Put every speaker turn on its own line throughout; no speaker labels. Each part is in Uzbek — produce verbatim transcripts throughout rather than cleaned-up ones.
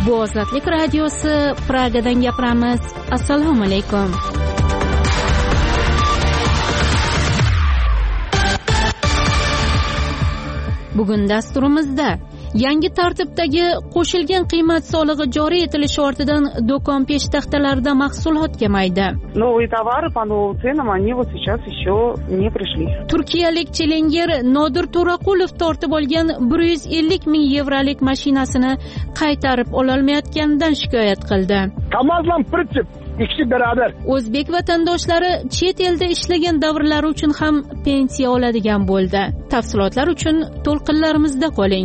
Bu Ozodlik radiosi, Pragadan gapiramiz. Assalomu alaykum. Bugun dasturimizda yangi tartibdagi qo'shilgan qiymat solig'i joriy etilishi ortidan do'kon peshtaxtalarida mahsulot kamaydi.
Новые товары по новым ценам, они вот сейчас еще не пришли.
Turkiyalik chilenger Nodir To'raqulov tortib olgan bir yuz ellik ming yevrolik mashinasini qaytarib ololmayotganidan shikoyat qildi.
Kamazlan prinsip ikisi beraber.
O'zbek vatandoshlari chet elda ishlagan davrlari uchun ham pensiya oladigan bo'ldi. Tafsilotlar uchun to'lqinlarimizda qoling.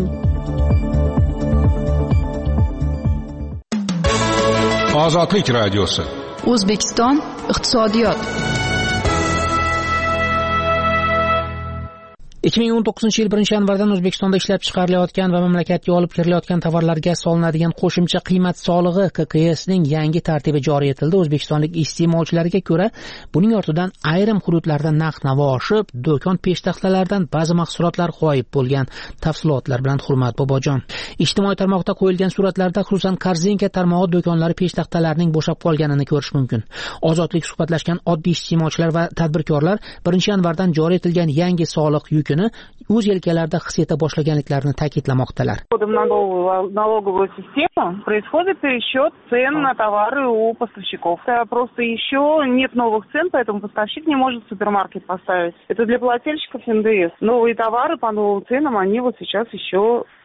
Ozodlik radiosi.
O'zbekiston iqtisodiyot.
ikki ming o'n to'qqizinchi yil birinchi yanvardan O'zbekistonda ishlab chiqarilayotgan va mamlakatga olib kirilayotgan tovarlarga solinadigan qo'shimcha qiymat solig'i K K S'ning yangi tartibi joriy etildi. O'zbekistonlik iste'molchilarga ko'ra, buning ortidan ayrim hududlarda narx-navo oshib, do'kon peshtaxtalaridan ba'zi mahsulotlar g'oyib bo'lgan. Tafsilotlar bilan Hurmat Bobojon. Ijtimoiy tarmoqda qo'yilgan suratlarda xususan Korzinka tarmog'i do'konlari peshtaxtalarining bo'shab qolganini ko'rish mumkin. Ozodlik suhbatlashgan oddiy iste'molchilar va tadbirkorlar birinchi yanvardan joriy etilgan yangi soliq yukini o'z yelkalarida his eta boshlaganliklarini ta'kidlamoqdalar.
На новую налоговую систему происходит пересчет цен на товары у поставщиков. Просто еще нет новых цен, поэтому поставщик не может в супермаркет поставить. Это для плательщиков эн дэ эс. Новые товары по новым ценам, они вот сейчас еще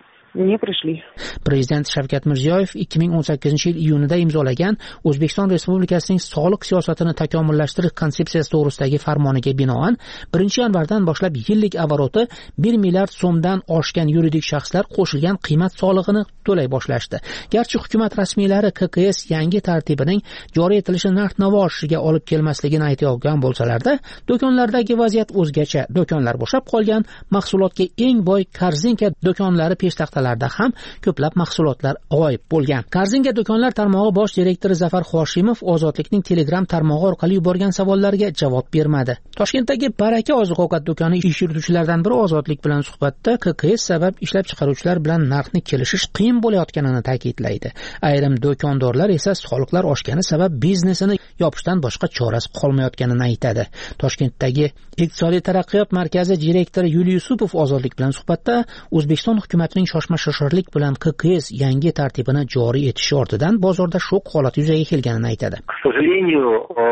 не пришли.
Prezident Shavkat Mirziyoyev ikki ming o'n sakkizinchi yil iyunida imzolagan O'zbekiston Respublikasining soliq siyosatini takomillashtirish konsepsiyasi to'g'risidagi farmoniga binoan birinchi yanvardan boshlab yillik avaroti bir milliard so'mdan oshgan yuridik shaxslar qo'shilgan qiymat solig'ini to'lay boshlashdi. Garchi hukumat rasmiylari K K S yangi tartibining joriy etilishi narx-navo oshishiga olib kelmasligini aytayotgan bo'lsalarda, do'konlardagi vaziyat o'zgacha. Do'konlar bo'shab qolgan, mahsulotga eng boy Korzinka do'konlari peshtaxtalarida ham ko'plab mahsulotlar g'oyib bo'lgan. Korzinka do'konlar tarmog'i bosh direktori Zafar Hoshimov Ozodlikning Telegram tarmog'i orqali yuborgan savollarga javob bermadi. Toshkentdagi Baraka oziq-ovqat do'koni ish yurituvchilaridan biri Ozodlik bilan suhbatda K K S sabab ishlab chiqaruvchilar bilan narxni kelishish qiyin bo'layotganini ta'kidlaydi. Ayrim do'kondorlar esa soliqlar oshgani sabab biznesini yopishdan boshqa chorasi qolmayotganini aytadi. Toshkentdagi Iqtisodiy taraqqiyot markazi direktori Yuliy Yusupov Ozodlik bilan suhbatda O'zbekiston hukumatining shoshma-shoshirlik bilan K K S yangi tartibini joriy etishi ortidan bozorda shok holati yuzaga kelganini aytadi.
К сожалению,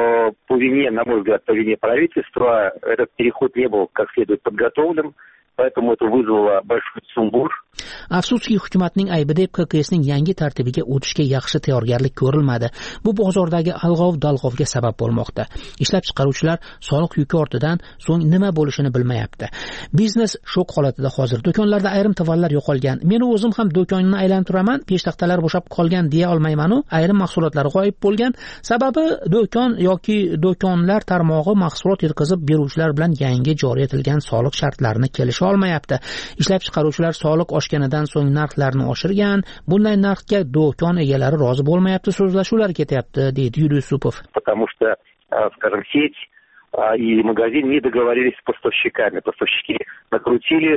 по вине, на мой взгляд, по вине правительства, этот переход не был как следует подготовлен, поэтому это вызвало большой сумбур.
Afsuski hukumatning aybi deb K K S'ning yangi tartibiga o'tishga yaxshi tayyorgarlik ko'rilmadi. Bu bozordagi alg'ov-dalg'ovga sabab bo'lmoqda. Ishlab chiqaruvchilar soliq yuki ortidan so'ng nima bo'lishini bilmayapti. Biznes shok holatida hozir. Do'konlarda ayrim tovarlar yo'qolgan. Men o'zim ham do'konni aylantiraman, peshtaxtalar bo'shab qolgan deya olmayman-u, ayrim mahsulotlar g'oyib bo'lgan. Sababi do'kon yoki do'konlar tarmog'i mahsulot yetkazib beruvchilar bilan yangi joriy etilgan soliq shartlarini kelisha olmayapti. Ishlab chiqaruvchilar soliq oshganidan so'ng narxlarni oshirgan, bunday narxga do'kon egalari rozi bo'lmayapti, so'zlashuvlar ketyapti, deydi Yuliy Yusupov.
Потому что, скажем, сеть и магазин не договорились с поставщиками. Поставщики накрутили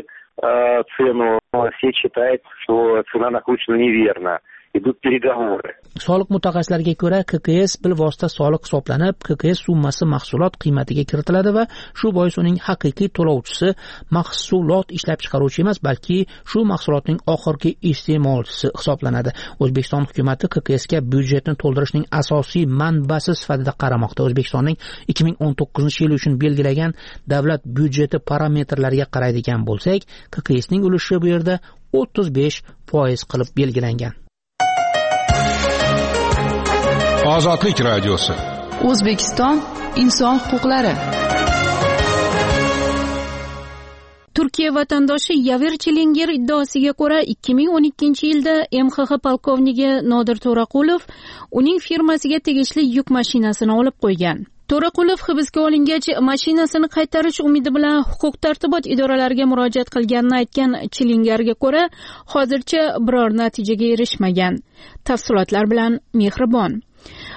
цену, сеть считает, что цена накручена неверно. Idut переговоры.
Soliq mutaxassislariga ko'ra, K K S bilvosita soliq hisoblanib, K K S summasi mahsulot qiymatiga kiritiladi va shu bois uning haqiqiy to'lovchisi mahsulot ishlab chiqaruvchi emas, balki shu mahsulotning oxirgi iste'molchisi hisoblanadi. O'zbekiston hukumatı K K S'ga byudjetni to'ldirishning asosiy manbasi sifatida qaramoqda. O'zbekistonning ikki ming o'n to'qqizinchi yil uchun belgilagan davlat byudjeti parametrlariga qaraydigan bo'lsak, K K S'ning ulushi bu yerda o'ttiz besh foiz qilib belgilangan.
Ozodlik radiosi.
O'zbekiston inson huquqlari.
Turkiya vatandoshi Yaver Chilenger iddaosiga ko'ra ikki ming o'n ikkinchi yilda M X X polkovniki Nodir To'raqulov uning firmasiga tegishli yuk mashinasini olib qo'ygan. To'raqulov hibsga olingach, mashinasini qaytarish umidi bilan huquq-tartibot idoralariga murojaat qilganini aytgan Chilengerga ko'ra, hozircha biror natijaga erishmagan. Tafsilotlar bilan Mehribon.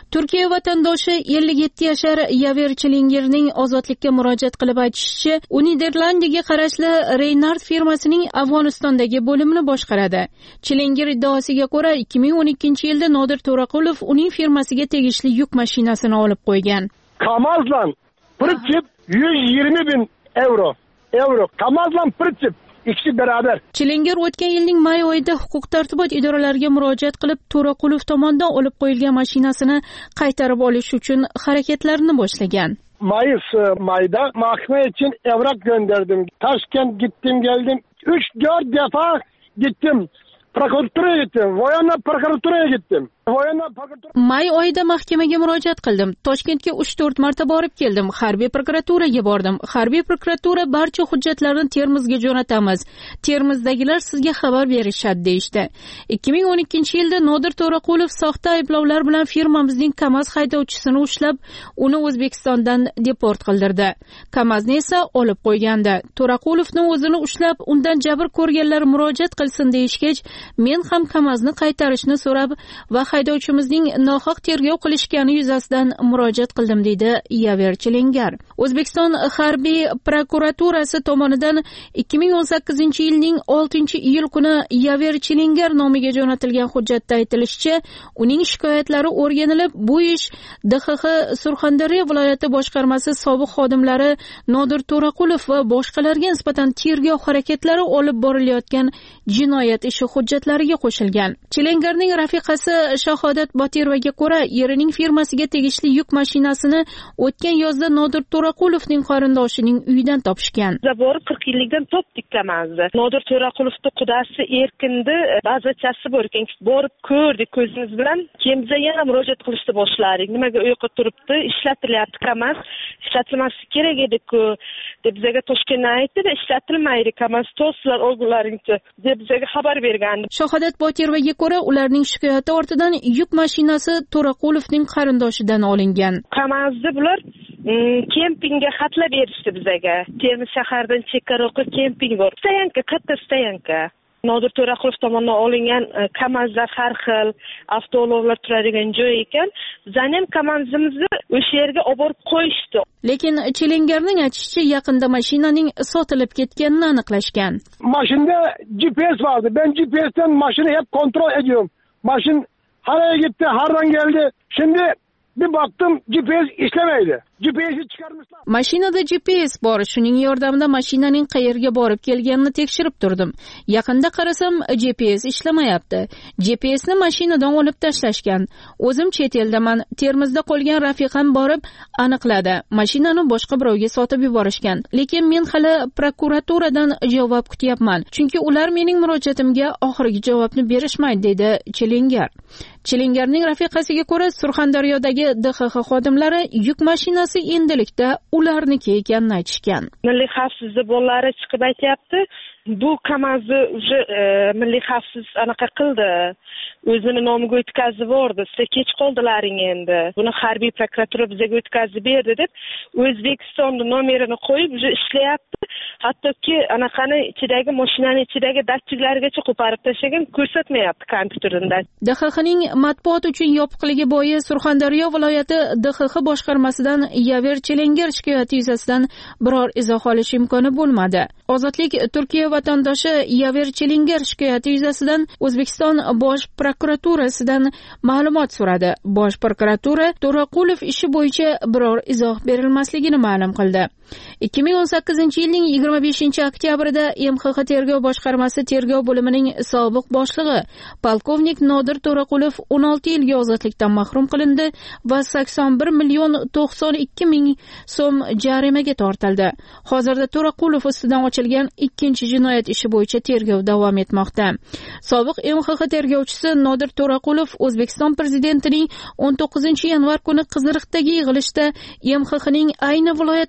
Turkiya vatandoshi ellik yetti yashar Yaver Chilingirning ozodlikka murojaat qilib aytishicha, u Niderlandiyaga qarashli Reynard firmasining Afg'onistondagi bo'limini boshqaradi. Chilingir iddaosiga ko'ra, ikki ming o'n ikkinchi yilda Nodir To'raqulov uning firmasiga tegishli yuk mashinasini olib qo'ygan.
Kamazlan pritsip yuz yigirma bin euro. Euro. Kamazlan pritsip ikisi beraber.
Chilingir o'tgan yilning may oyida huquq-tartibot idoralariga murojaat qilib, To'raqulov tomonidan olib qo'yilgan mashinasini qaytarib olish uchun harakatlarni boshlagan.
Mayıs mayda mahkeme için evrak gönderdim. Taşkent gittim geldim. üç dört defa gittim. Prokuraturaya gittim. Voyana prokuraturaya gittim. Voyana prokuratura...
May oyida mahkamaga murojaat qildim. Toshkentga uch to'rt marta borib keldim. Harbiy prokuraturaga bordim. Harbiy prokuratura barcha hujjatlarni Termizga jo'natamiz. Termizdagilar sizga xabar berishadi deyishdi. ikki ming o'n ikkinchi yilda Nodir To'raqulov soxta ayblovlar bilan firmamizning Kamaz haydovchisini ushlab, uni O'zbekistondan deport qildirdi. Kamazni esa olib qo'ygandi. To'raqulovni o'zini ushlab, undan jabr ko'rganlar murojaat qilsin deyishgach, men ham Kamazni qaytarishni so'rab va haydovchimizning nohaq tergov qilishgani yuzasidan murojaat qildim, deydi Yaver Chilingir. O'zbekiston harbiy prokuraturasi tomonidan ikki ming o'n sakkizinchi yilning oltinchi iyul kuni Yaver Chilingir nomiga jo'natilgan hujjatda aytilishicha, uning shikoyatlari o'rganilib, bu ish D X X Surxondaryo viloyati boshqarmasi sobiq xodimlari Nodir To'raqulov va boshqalarga nisbatan tergov harakatlari olib borilayotgan jinoyat ishi hujjatlariga qo'shilgan. Chilingirning rafiqasi Shahodat Botirovaga ko'ra, erining firmasiga tegishli yuk mashinasini o'tgan yozda Nodir To'raqulovning qarindoshining uyidan topishgan.
Zabor qirq yillikdan topdik Kamazni. Nodir To'raqulovning qudasi Erkinni ba'zachasi bor ekan. Borib ko'rdik ko'zimiz bilan. Keyin bizga yana murojaat qilishni boshladik. Nimaga uyqu turibdi? Ishlatilyapti Kamaz. Ishlatilmasi kerak edi-ku deb bizga Toshkentdan aytdi-da, ishlatilmaydi Kamaz, to'slar o'g'ullaringcha deb bizga xabar bergandi.
Shahodat Botirovaga ko'ra, ularning shikoyati ortidan yuk mashinasi To'raqulovning qarindoshidan olingan.
Kamazni bular kempingga xatlab berishdi bizga. Termiz shaharidan chekkaroqqa kemping bor. Stayanka, katta stayanka. Nodir To'raqulov tomonidan olingan Kamazlar har xil avtoulovlar turadigan joy ekan. Bizning ham Kamazimizni o'sha yerga olib borib qo'yishdi.
Lekin Chilingirning aytishicha, yaqinda mashinaning sotilib ketganini aniqlashgan.
Mashinada G P S vardı. Ben G P S'ten maşını hep kontrol ediyorum. Maşın haraya gitti, hardan geldi. Şimdi bir baktım G P S işlemeydi. G P S'i chiqarmışlar.
Mashinada G P S bor, shuning yordamida mashinaning qayerga borib kelganini tekshirib turdim. Yaqinda qarasam G P S ishlamayapti. G P S'ni mashinadan olib tashlashgan. O'zim chet eldaman. Termizda qolgan rafiqam borib aniqladi. Mashinani boshqa birovga sotib yuborishgan. Lekin men hali prokuraturadan javob kutyapman. Chunki ular mening murojaatimga oxirgi javobni berishmaydi, dedi Chilingir. Chilingirning rafiqasiga ko'ra, Surxondaryodagi D X X xodimlari yuk mashinasi endilikda ularniki ekanini aytishgan.
Milliy xavfsizlik bolalari chiqib aytayapti, bu Kamazni уже milliy xavfsiz anaqa qildi. O'zini nomiga o'tkazib yubordi. Siz kech qoldilaring endi. Buni harbiy prokuratura bizga o'tkazib berdi deb O'zbekistonning nomerini qo'yib уже ishlayapti. Hattoki anaqani ichidagi mashinaning ichidagi datchiklargacha qo'parib tashlagan, ko'rsatmayapti kompyuteridan.
D X X'ning matbuot uchun yopiqligi bo'yi Surxondaryo viloyati D X X boshqarmasidan Yaver Chilingir shikoyati yuzasidan biror izoh olish imkoni bo'lmadi. Ozodlik Turkiya vatandoshi Yaver Chilingir shikoyati yuzasidan O'zbekiston bosh prokuraturasidan ma'lumot so'radi. Bosh prokuratura To'raqulov ishi bo'yicha biror izoh berilmasligini ma'lum qildi. ikki ming o'n sakkizinchi yilning yigirma beshinchi oktyabrida M X X tergov boshqarmasi tergov bo'limining sobiq boshlig'i polkovnik Nodir To'raqulov o'n olti yilga ozodlikdan mahrum qilindi va sakson bir million to'qson ikki ming so'm jarimaga tortildi. Hozirda To'raqulov ustidan ochilgan ikkinchi jinoyat ishi bo'yicha tergov davom etmoqda. Sobiq M X X tergovchisi Nodir To'raqulov O'zbekiston prezidentining o'n to'qqizinchi yanvar kuni Qiziriqdagi yig'ilishda M X X'ning ayni viloyatdagi bosh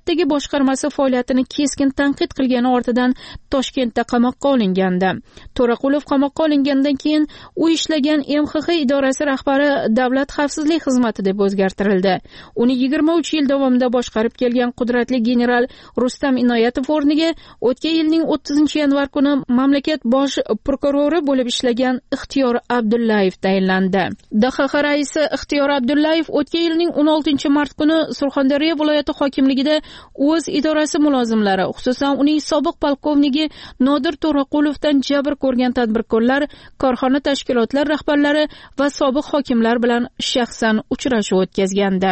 boshqarmasi faoliyatini keskin tanqid qilgani ortidan Toshkentda qamoqqa olingandi. To'raqulov qamoqqa olingandan keyin u ishlagan M X X idorasi rahbari Davlat xavfsizlik xizmati deb o'zgartirildi. Uni yigirma uch yil davomida boshqarib kelgan qudratli general Rustam Inoyatov o'rniga o'tgan yilning o'ttizinchi yanvar kuni mamlakat bosh prokurori bo'lib ishlagan Ixtiyor Abdullayev tayinlandi. D X X raisi Ixtiyor Abdullayev o'tgan yilning o'n oltinchi mart kuni Surxondaryo viloyati hokimligida o'z idorasi mulozimlari, xususan uning sobiq polkovniki Nodir To'raqulovdan jabr ko'rgan tadbirkorlar, korxona tashkilotlar rahbarlari va sobiq hokimlar bilan shaxsan uchrashuv o'tkazgandi.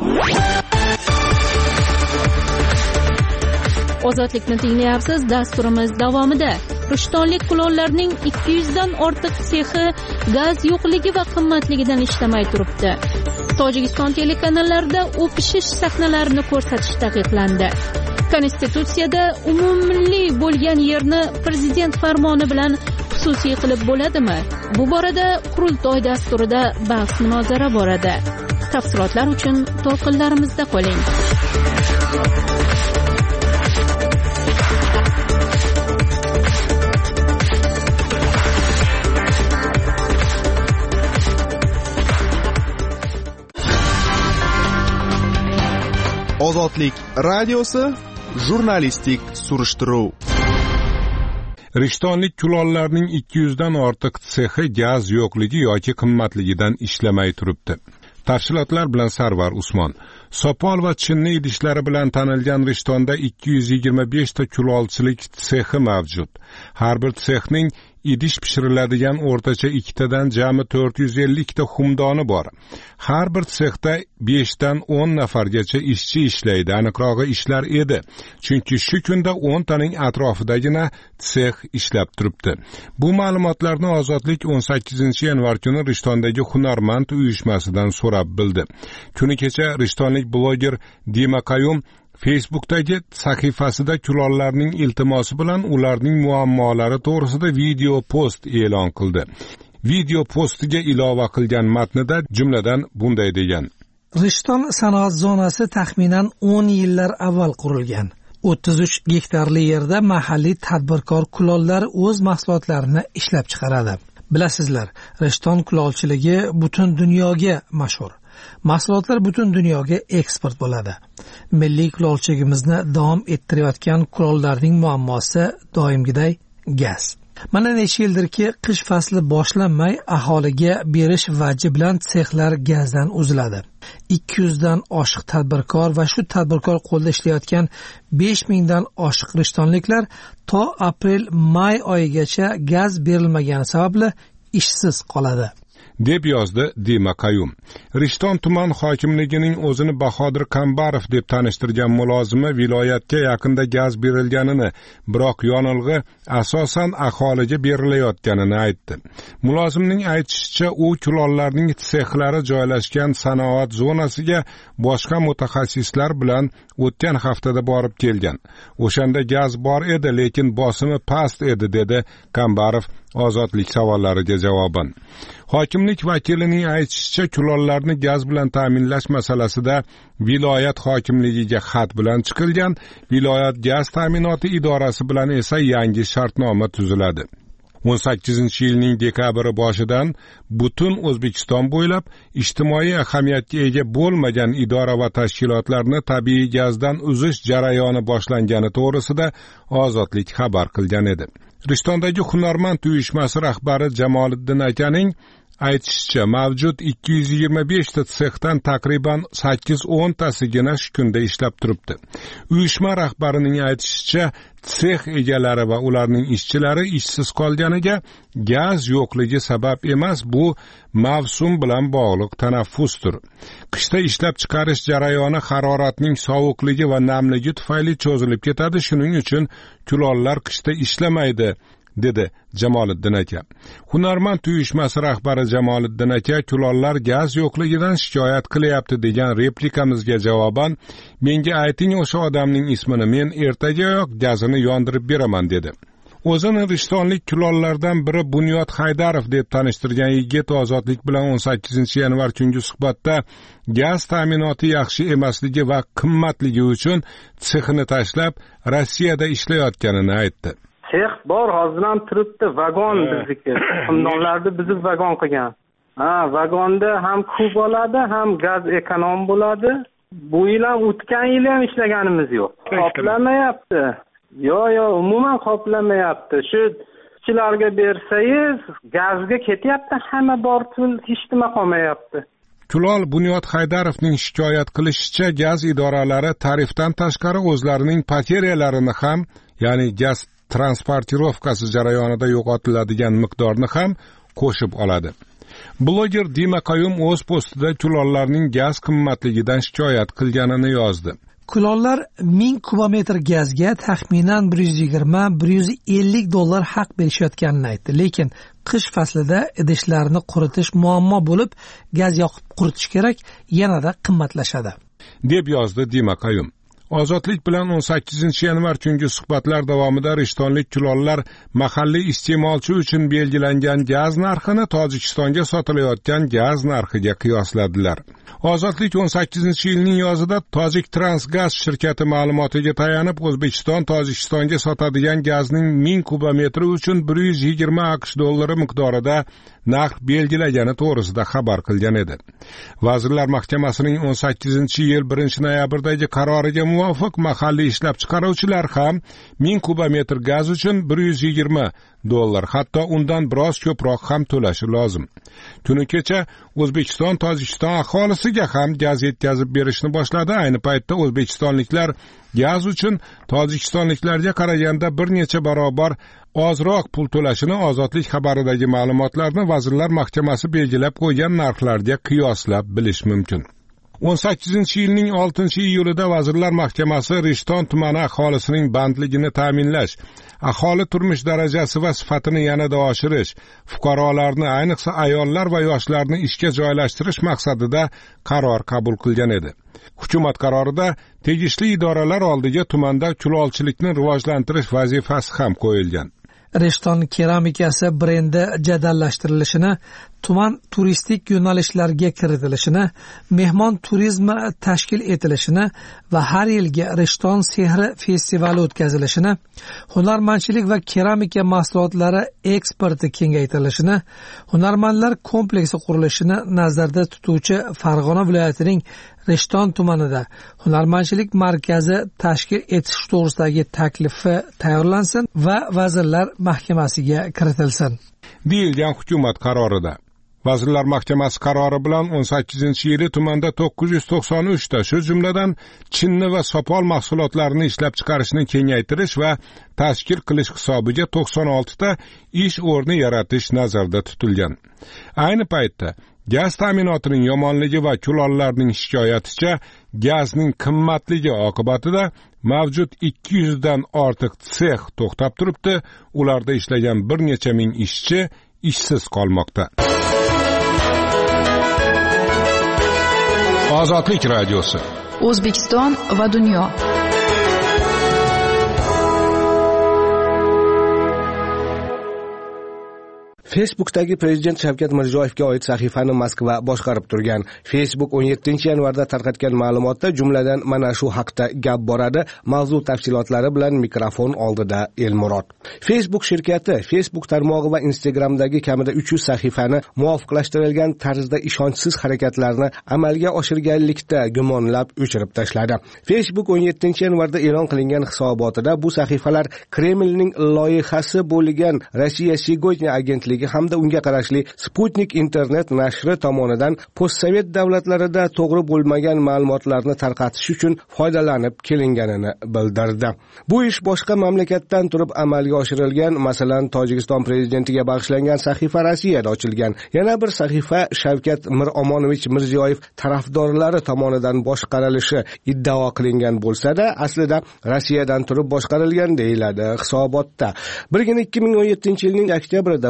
Ozodlikni tinglayapsiz. Dasturimiz davomida rishtonlik kulollarning ikki yuz dan ortiq sexi gaz yo'qligi va qimmatligidan ishlamay turibdi. Tojikiston telekanallarida o'pishish sahnalarini ko'rsatish taqiqlandi. Konstitutsiyada umummilliy bo'lgan yerni prezident farmoni bilan xususiy qilib bo'ladimi? Bu borada qurultoy dasturida bahs-munozara boradi. Tafsilotlar uchun to'lqinlarimizda qoling.
Ozodlik radiosi jurnalistik surishtiruv.
Rishtonlik kulollarning ikki yuz dan ortiq sexi gaz yo'qligi yoki qimmatligidan ishlamay turibdi. Tafsilotlar bilan Sarvar Usmon. Sopol va chinni idishlari bilan tanilgan Rishtonda ikki yuz yigirma besh ta kulolchilik sexi mavjud. Har bir sexning idish pishiriladigan o'rtacha ikkitadan jami to'rt yuz ellik ta xumdoni bor. Har bir sexda besh dan o'n nafargacha ishchi ishlaydi. Aniqrog'i ishlar edi. Chunki shu kunda o'n taning atrofidagina sex ishlab turibdi. Bu ma'lumotlarni Ozodlik o'n sakkizinchi yanvar kuni Rishtondagi Hunarmand uyushmasidan so'rab bildi. Kuni kecha Rishtonlik bloger Dima Qayum Facebook'dagi sahifasida kulollarning iltimosi bilan ularning muammolari to'g'risida video post e'lon qildi. Video postiga ilova qilgan matnida jumladan bunday degan:
Rishton sanoat zonasi taxminan o'n yillar avval qurilgan. o'ttiz uch gektarli yerda mahalliy tadbirkor kulollar o'z mahsulotlarini ishlab chiqaradi. Bilasizlar, Rishton kulolchiligi butun dunyoga mashhur. Mahsulotlar butun dunyoga eksport bo'ladi. Milliy kulolchiligimizni davom ettirayotgan kulollarning muammosi doimgiday gaz. Mana necha yildirki qish fasli boshlanmay aholiga berish vaji bilan sexlar gazdan uziladi. ikki yuz dan oshiq tadbirkor va shu tadbirkor qo'lda ishlayotgan besh ming dan oshiq rishtonliklar to aprel-may oyigacha gaz berilmagani sababli ishsiz qoladi,
deb yozdi Dima Qayum. Rishton tuman hokimligining o'zini Bahodir Kambarov deb tanishtirgan mulozimi viloyatga yaqinda gaz berilganini, biroq yonilg'i asosan aholiga berilayotganini aytdi. Mulozimning aytishicha, u kulollarning sexlari joylashgan sanoat zonasiga boshqa mutaxassislar bilan o'tgan haftada borib kelgan. O'shanda gaz bor edi, lekin bosimi past edi, dedi Kambarov Ozodlik savollariga javoban. Hokimlik vakilining aytishicha, kulollarni gaz bilan ta'minlash masalasida viloyat hokimligiga xat bilan chiqilgan. Viloyat gaz ta'minoti idorasi bilan esa yangi shartnoma tuziladi. o'n sakkizinchi yilning dekabri boshidan butun O'zbekiston bo'ylab ijtimoiy ahamiyatga ega bo'lmagan idora va tashkilotlarni tabiiy gazdan uzish jarayoni boshlangani to'g'risida Ozodlik xabar qilgan edi. Rishtondagi Hunarmand uyushmasi rahbari Jamoliddin akaning aytishicha, mavjud ikki yuz yigirma besh ta sexdan taqriban sakkiz o'n tasigina shu kunda ishlab turibdi. Uyushma rahbarining aytishicha, sex egalari va ularning ishchilari ishsiz qolganiga gaz yo'qligi sabab emas, bu mavsum bilan bog'liq tanaffusdir. Qishda ishlab chiqarish jarayoni haroratning sovuqligi va namligi tufayli cho'zilib ketadi, shuning uchun kulollar qishda ishlamaydi, dedi Jamoliddin aka. Hunarmand uyushmasi rahbari Jamoliddin aka kulollar gaz yo'qligidan shikoyat qilyapti degan replikamizga javoban, menga ayting o'sha odamning ismini, men ertagayoq gazini yondirib beraman, dedi. O'zini rishtonlik kulollardan biri Bunyod Haydarov deb tanishtirgan yigit Ozodlik bilan o'n sakkizinchi yanvar tungi suhbatda gaz ta'minoti yaxshi emasligi va qimmatligi uchun sexini tashlab Rossiyada ishlayotganini aytdi.
Sex bor, hozir ham turibdi, vagon bizniki. Xumdonlarni buzib vagon qilgan. Ha, vagonda ham ko'p bo'ladi, ham gaz ekonom bo'ladi. Bu yil ham o'tgan yil ham ishlaganimiz yo'q. Qoplamayapti. Yo, yo, umuman qoplamayapti. Shu ishchilarga bersangiz, gazga ketyapti, hamma bor pul hech nima qolmayapti.
Kulol Bunyod Haydarovning shikoyat qilishicha, gaz idoralari tarifdan tashqari o'zlarining pateriyalarini ham, ya'ni gaz transportirovkasi jarayonida yo'qotiladigan miqdorni ham qo'shib oladi. Bloger Dima Qayum o'z postida kulollarning gaz qimmatligidan shikoyat qilganini yozdi.
Kulollar ming kubometr gazga taxminan bir yuz yigirma bir yuz ellik dollar haq berishayotganini aytdi. Lekin qish faslida idishlarni quritish muammo bo'lib, gaz yoqib quritish kerak, yanada qimmatlashadi,
deb yozdi Dima Qayum. Ozodlik bilan o'n sakkizinchi yanvar tungi suhbatlar davomida rishtonlik kulollar mahalliy iste'molchi uchun belgilangan gaz narxini Tojikistonga sotilayotgan gaz narxiga qiyosladilar. Ozodlik o'n sakkizinchi yilning yozida Tojik Transgaz shirkati ma'lumotiga tayanib, O'zbekiston Tojikistonga sotadigan gazning ming kubometri uchun bir yuz yigirma AQSh dollari miqdorida narx belgilagani to'g'risida xabar qilgan edi. Vazirlar Mahkamasining o'n sakkizinchi yil birinchi noyabrdagi qaroriga muvofiq mahalliy ishlab chiqaruvchilar ham ming kubometr gaz uchun bir yuz yigirma dollar, hatto undan biroz ko'proq ham to'lashi lozim. Kuni kecha O'zbekiston Tojikiston aholisiga ham gaz yetkazib berishni boshladi. Ayni paytda o'zbekistonliklar gaz uchun tojikistonliklarga qaraganda bir necha barobar ozroq pul to'lashini Ozodlik xabaridagi ma'lumotlarni Vazirlar Mahkamasi belgilab qo'ygan narxlarga qiyoslab bilish mumkin. o'n sakkizinchi yilning oltinchi iyulida Vazirlar Mahkamasi Rishton tumani aholisining bandligini ta'minlash, aholi turmush darajasi va sifatini yanada oshirish, fuqarolarni, ayniqsa ayollar va yoshlarni ishga joylashtirish maqsadida qaror qabul qilgan edi. Hukumat qarorida tegishli idoralar oldiga tumanda kulolchilikni rivojlantirish vazifasi ham qo'yilgan.
Rishton keramikasi brendi jadallashtirilishini, tuman turistik yo'nalishlarga kiritilishini, mehmon turizmi tashkil etilishini va har yilgi Rishton sehri festivali o'tkazilishini, hunarmandchilik va keramika mahsulotlari eksporti kengaytirilishini, hunarmandlar kompleksi qurilishini nazarda tutuvchi Farg'ona viloyatining Rishton tumanida hunarmandchilik markazi tashkil etish to'g'risidagi taklifi tayyorlansin va Vazirlar Mahkamasiga kiritilsin,
deyilgan hukumat qarorida. Vazirlar Mahkamasi qarori bilan o'n sakkizinchi yili tumanda to'qqiz yuz to'qson uch ta, shu jumladan chinni va sopol mahsulotlarini ishlab chiqarishni kengaytirish va tashkil qilish hisobiga to'qson olti ta ish o'rni yaratish nazarda tutilgan. Ayni paytda gaz ta'minotining yomonligi va kulollarning shikoyaticha, gazning qimmatligi oqibatida mavjud ikki yuz dan ortiq sex to'xtab turibdi. Ularda ishlagan bir necha ming ishchi ishsiz qolmoqda. Ozodlik radiosi.
O'zbekiston va dunyo.
Facebook'dagi Prezident Shavkat Mirziyoyevga oid sahifani Moskva boshqarib turgan. Facebook o'n yettinchi yanvarda tarqatgan ma'lumotda jumladan mana shu haqda gap boradi. Mavzu tafsilotlari bilan mikrofon oldida Elmurod. Facebook shirkati Facebook tarmog'i va Instagramdagi kamida uch yuz sahifani muvofiqlashtirilgan tarzda ishonchsiz harakatlarni amalga oshirganlikda gumonlab o'chirib tashladi. Facebook o'n yettinchi yanvarda e'lon qilingan hisobotida bu sahifalar Kremlning loyihasi bo'lgan Rossiya Sigoytniy agentligi hamda unga qarashli Sputnik internet nashri tomonidan postsovet davlatlarida to'g'ri bo'lmagan ma'lumotlarni tarqatish uchun foydalanib kelinganini bildirdi. Bu ish boshqa mamlakatdan turib amalga oshirilgan, masalan, Tojikiston prezidentiga bag'ishlangan sahifa Rossiyada ochilgan. Yana bir sahifa Shavkat Miromonovich Mirziyoyev tarafdorlari tomonidan boshqarilishi iddao qilingan bo'lsa-da, aslida Rossiyadan turib boshqarilgan deyiladi hisobotda. Birgina ikki ming o'n yettinchi yilning oktyabrida bu kabi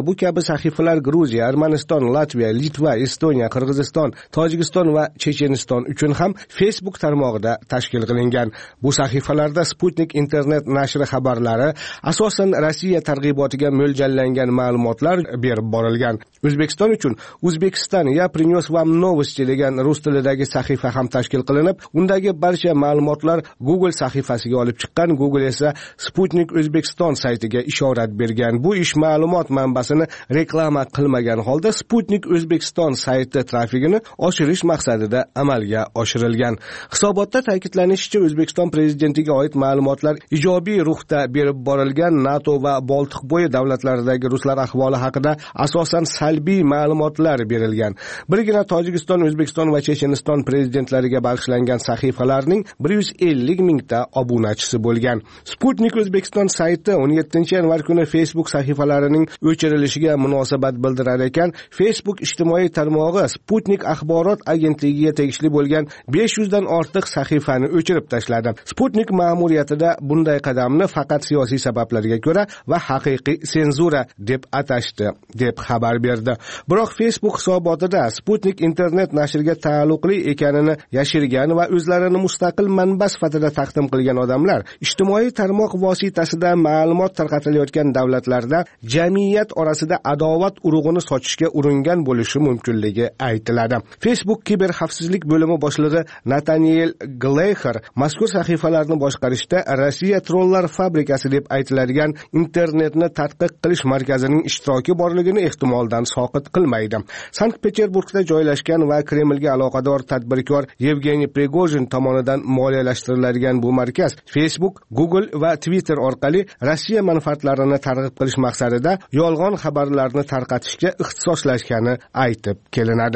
kabi sahifalar Gruziya, Armaniston, Latviya, Litva, Estoniya, Qirg'iziston, Tojikiston va Checheniston uchun ham Facebook tarmog'ida tashkil qilingan. Bu sahifalarda Sputnik internet nashri xabarlari, asosan Rossiya targ'ibotiga mo'ljallangan ma'lumotlar berib borilgan. O'zbekiston uchun Uzbekistan ya Prinyos vam Novosti degan rus tilidagi sahifa ham tashkil qilinib, undagi barcha ma'lumotlar Google sahifasiga olib chiqqan. Google esa Sputnik O'zbekiston saytiga ishorat bergan. Bu ish ma'lumot manbasini reklama qilmagan holda Sputnik O'zbekiston sayti trafigini oshirish maqsadida amalga oshirilgan. Hisobotda ta'kidlanishicha, O'zbekiston prezidentiga oid ma'lumotlar ijobiy ruhda berib borilgan. NATO va Boltiqbo'yi davlatlaridagi ruslar ahvoli haqida asosan salbiy ma'lumotlar berilgan. Birgina Tojikiston, O'zbekiston va Checheniston prezidentlariga bag'ishlangan sahifalarning bir yuz ellik mingta obunachisi bo'lgan. Sputnik O'zbekiston sayti o'n yettinchi yanvar kuni Facebook sahifalarining o'chirilishiga munosabat bildirar ekan, Facebook ijtimoiy tarmog'i Sputnik axborot agentligiga tegishli bo'lgan besh yuz dan ortiq sahifani o'chirib tashladi. Sputnik ma'muriyatida bunday qadamni faqat siyosiy sabablarga ko'ra va haqiqiy senzura deb atashdi, deb xabar berdi. Biroq Facebook hisobotida Sputnik internet nashriga taalluqli ekanini yashirgan va o'zlarini mustaqil manba sifatida taqdim qilgan odamlar ijtimoiy tarmoq vositasida ma'lumot tarqatilayotgan davlatlarda jamiyat orasida adovat urug'ini sochishga uringan bo'lishi mumkinligi aytiladi. Facebook kiber xavfsizlik bo'limi boshlig'i Nathaniel Gleicher mazkur sahifalarni boshqarishda Rossiya trollar fabrikasi deb aytiladigan internetni tadqiq qilish markazining ishtiroki borligini ehtimoldan soqit qilmaydi. Sankt-Peterburgda joylashgan va Kremlga aloqador tadbirkor Yevgeniy Prigojin tomonidan moliyalashtiriladigan bu markaz Facebook, Google va Twitter orqali Rossiya manfaatlarini targ'ib qilish maqsadida yolg'on xabarlarni tarqatishga ixtisoslashgani aytib kelinadi.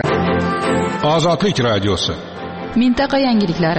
Ozodlik radiosi.
Mintaqa yangiliklari.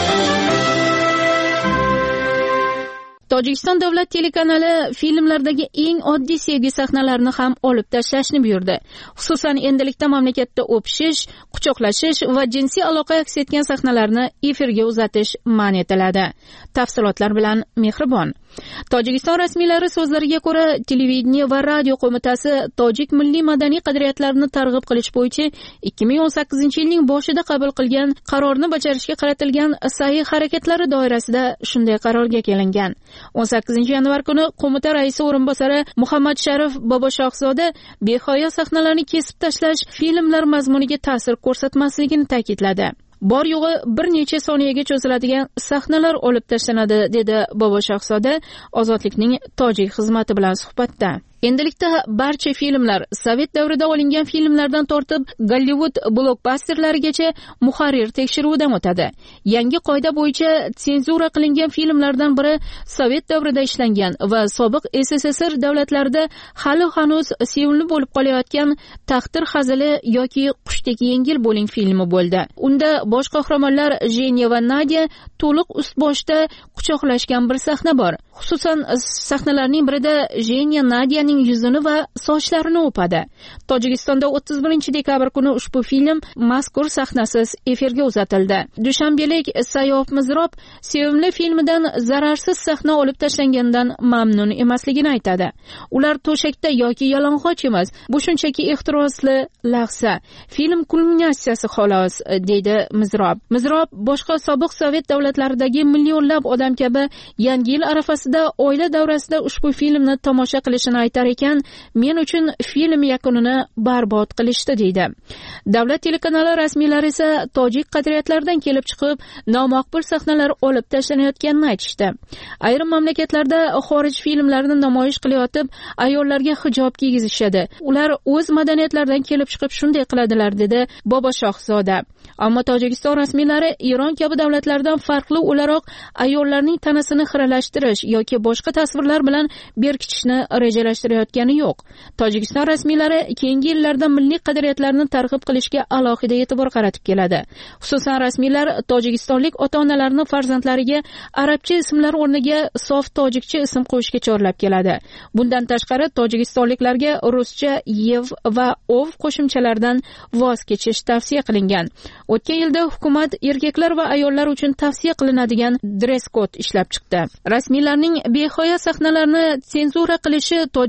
Tojikiston davlat telekanali filmlardagi eng oddiy sevgi sahnalarini ham olib tashlashni buyurdi. Xususan, endilikda mamlakatda o'pishish, quchoqlashish va jinsiy aloqa aks etgan sahnalarni efirga uzatish man etiladi. Tafsilotlar bilan Mehribon. Tojikiston rasmiylari so'zlariga ko'ra, televideniya va radio qo'mitasi tojik milliy madaniy qadriyatlarini targ'ib qilish bo'yicha ikki ming o'n sakkizinchi yilning boshida qabul qilgan qarorni bajarishga qaratilgan sa'y harakatlari doirasida shunday qarorga kelingan. o'n sakkizinchi yanvar kuni qo'mita raisi o'rinbosari Muhammad Sharif Boboshohzoda behoya sahnalarni kesib tashlash filmlar mazmuniga ta'sir ko'rsatmasligini ta'kidladi. Bor yo'g'i bir necha soniyaga cho'ziladigan sahnalar olib tashlanadi, dedi Boboshohzoda Ozodlikning tojik xizmati bilan suhbatda. Endilikda barcha filmlar Sovet davrida olingan filmlardan tortib Gollivud blokbasterlarigacha muharrir tekshiruvidan o'tadi. Yangi qoida bo'yicha senzura qilingan filmlardan biri Sovet davrida ishlangan va sobiq S S S R davlatlarida hali hanuz sevimli bo'lib qolayotgan Taqdir hazili yoki Qushdek yengil bo'ling filmi bo'ldi. Unda bosh qahramonlar Jenya va Nadia to'liq ust-boshda quchoqlashgan bir sahna bor. Xususan, sahnalarning birida Jenya Nadianing yuzini va sochlarini o'padi. Tojikistonda o'ttiz birinchi dekabr kuni ushbu film mazkur sahnasiz efirga uzatildi. Dushanbalik Sayof Mizrob sevimli filmidan zararsiz sahna olib tashlangandan mamnun emasligini aytadi. Ular to'shakda yoki yalang'och emas, bu shunchaki ehtirosli lahza. Film kulminatsiyasi xolos, deydi Mizrob. Mizrob boshqa sobiq Sovet davlatlaridagi millionlab odam kabi yangi yil arafasida oila davrasida ushbu filmni tomosha qilishini aytar ekan, men uchun film yakunini barbod qilishdi, deydi. Davlat telekanali rasmiylari esa tojik qadriyatlaridan kelib chiqib, nomaqbul sahnalar olib tashlanayotganini aytishdi. Ayrim mamlakatlarda xorij filmlarini namoyish qilayotib, ayollarga hijob kiygizishadi. Ular o'z madaniyatlaridan kelib chiqib shunday qiladilar, dedi Boboshohzoda. Ammo Tojikiston rasmiylari Eron kabi davlatlardan farqli o'laroq ayollarning tanasini xiralashtirish yoki boshqa tasvirlar bilan berkitishni rejalashtirayotgani yo'q. Tojikiston rasmiylari keyingi yillarda milliy qadriyatlarni targ'ib qilishga alohida e'tibor qaratib keladi. Xususan, rasmiylar tojikistonlik ota-onalarning farzandlariga arabcha ismlar o'rniga sof tojikcha ism qo'yishga chorlab keladi. Bundan tashqari, tojikistonliklarga ruscha yev va ov qo'shimchalaridan voz kechish tavsiya qilingan. O'tgan yilda hukumat erkaklar va ayollar uchun tavsiya qilinadigan dress kod ishlab chiqdi. Rasmiylarning behoya sahnalarni senzura qilishi Tojikiston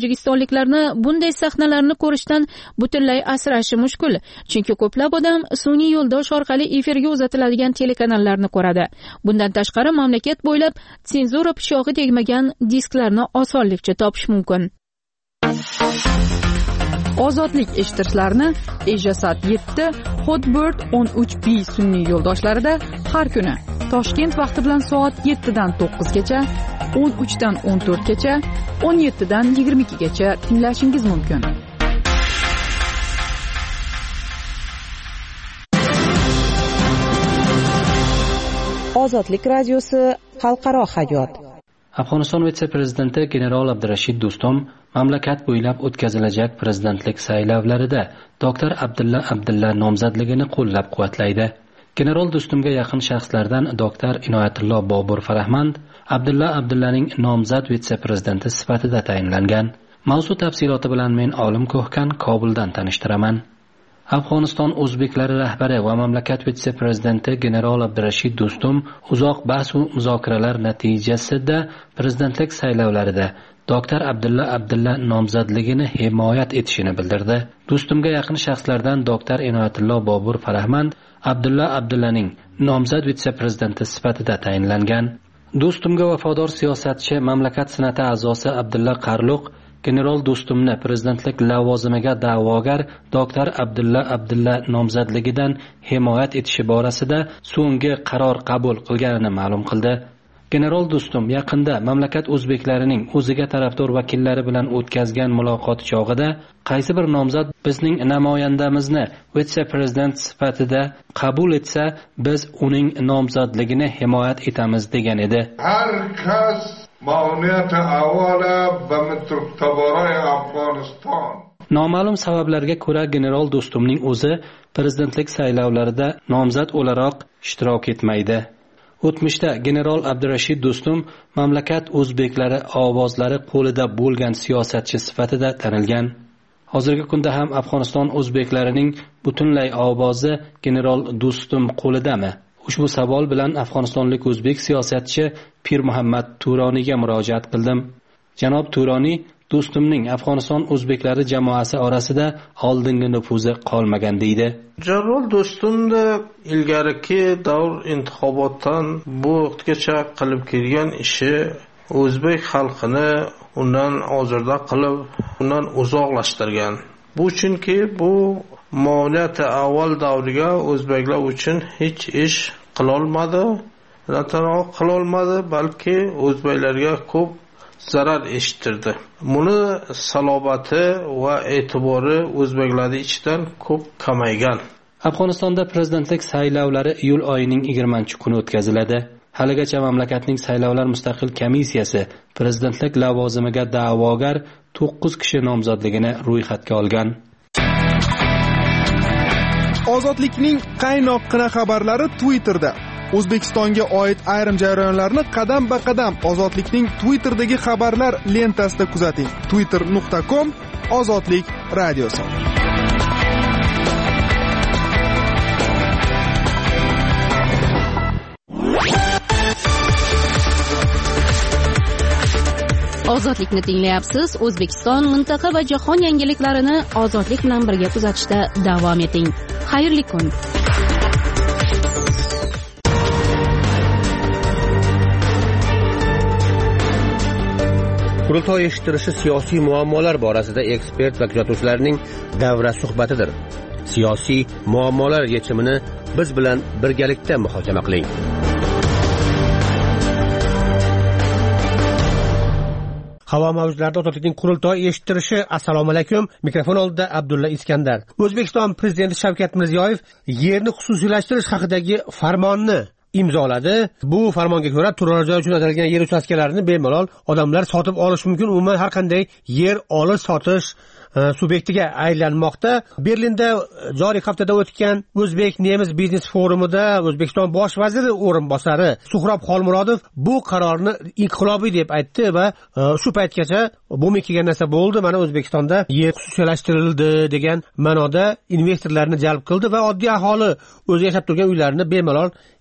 tojikistonliklarni bunday sahnalarni ko'rishdan butunlay asrashi mushkul, chunki ko'plab odam sun'iy yo'ldosh orqali efirga uzatiladigan telekanallarni ko'radi. Bundan tashqari mamlakat bo'ylab senzura pishog'i tegmagan disklarni osonlikcha topish mumkin.
Ozodlik eshittirishlarni Ejasat yetti, Hotbird o'n uch B sun'iy yo'ldoshlarida har kuni Toshkent vaqti bilan soat yettidan to'qqizgacha, o'n uchdan o'n to'rtgacha, o'n yettidan yigirma ikkigacha tinglashingiz mumkin.
Ozodlik radiosi xalqaro hayot.
Afg'oniston vitse-prezidenti general Abdurashid Do'stum mamlakat bo'ylab o'tkazilajak prezidentlik saylovlarida doktor Abdulla Abdulla nomzodligini qo'llab-quvvatlaydi. General Do'stumga yaqin shaxslardan doktor Inoyatullo Bobur Farahmand Abdulla Abdullaning nomzod vitse-prezidenti sifatida tayinlangan. Mavzu tafsiloti bilan men Olim Ko'hkan Kobuldan tanishtiraman. Afg'oniston o'zbeklari rahbari va mamlakat vitse-prezidenti general Abdurashid Do'stum uzoq bahs va muzokaralar natijasida prezidentlik saylovlarida doktor Abdulla Abdulla nomzodligini himoyat etishini bildirdi. Do'stumga yaqin shaxslardan doktor Inoyatullo Bobur Farahmand Abdulla Abdullaning nomzod vitse-prezidenti sifatida tayinlangan. Do'stumga vafodor siyosatchi mamlakat senati a'zosi Abdulla Qarluq general Do'stumni prezidentlik lavozimiga da'vogar doktor Abdulla Abdulla nomzodligidan himoyat etishi borasida so'nggi qaror qabul qilganini ma'lum qildi. General Do'stum yaqinda mamlakat o'zbeklarining o'ziga tarafdor vakillari bilan o'tkazgan muloqot chog'ida qaysi bir nomzod bizning namoyandamizni vitse-prezident sifatida qabul etsa, biz uning nomzodligini himoyat etamiz degan edi.
Har kas ma'naviyati avvalo bamturtaboray Afg'oniston.
Noma'lum sabablarga ko'ra general Do'stumning o'zi prezidentlik saylovlarida nomzod o'laroq ishtirok etmaydi. O'tmishda general Abdurashid Do'stum mamlakat o'zbeklari ovozlari qo'lida bo'lgan siyosatchi sifatida tanilgan. Hozirgi kunda ham Afg'oniston o'zbeklarining butunlay ovozi general Do'stum qo'lidami? Ushbu savol bilan afg'onistonlik o'zbek siyosatchi Pir Muhammad Turoniyga murojaat qildim. Janob Turoniy Do'stumning Afg'oniston o'zbeklari jamoasi orasida oldingi nufuzi qolmagan deydi.
General Do'stumda ilgariki davr intixobotdan bu vaqtgacha qilib kelgan ishi o'zbek xalqini undan ozurda qilib, undan uzoqlashtirgan. Bu chunki bu ma'naviyati avval davriga o'zbeklar uchun hech ish qila olmadi, tanqid qila olmadi, balki o'zbeklarga ko'p zarar eshittirdi. Buni salobati va e'tibori o'zbeklarning ichidan ko'p kamaygan.
Afg'onistonda prezidentlik saylovlari iyul oyining yigirmanchi kuni o'tkaziladi. Haligacha mamlakatning saylovlar mustaqil komissiyasi prezidentlik lavozimiga da'vogar to'qqiz kishi nomzodligini ro'yxatga olgan.
Ozodlikning qaynoqqina xabarlari Twitterda. O'zbekistonga oid ayrim jarayonlarni qadam-ba-qadam Ozodlikning Twitterdagi xabarlar lentasida kuzating. twitter nuqta com Ozodlik radiosi.
Ozodlikni tinglayapsiz. O'zbekiston, mintaqa va jahon yangiliklarini ozodlik bilan birga kuzatishda davom eting. Xayrli kun.
Qurultoy eshittirishi siyosiy muammolar borasida ekspert va kuzatuvchilarning davra suhbatidir. Siyosiy muammolar yechimini biz bilan birgalikda muhokama qiling. Havo mavjlarida ozodlikning qurultoy eshittirishi. Assalomu alaykum. Mikrofon oldida Abdulla Iskandar. O'zbekiston prezidenti Shavkat Mirziyoyev yerni xususiylashtirish haqidagi farmonni imzoladi. Bu farmonga ko'ra turar joy uchun ajratilgan yer uchastkalarini bemalol odamlar sotib olish mumkin. Umuman har qanday yer olish sotish subyektiga aylanmoqda. Berlinda joriy haftada o'tgan O'zbek Nemis biznes forumida O'zbekiston bosh vaziri o'rinbosari Suhrob Xolmurodov bu qarorni inqilobiy deb aytdi va shu paytgacha bo'lmay kelgan narsa bo'ldi. Mana O'zbekistonda yer xususiylashtirildi degan ma'noda investorlarni jalb qildi va oddiy aholi o'zi yashab turgan uylarini bemalol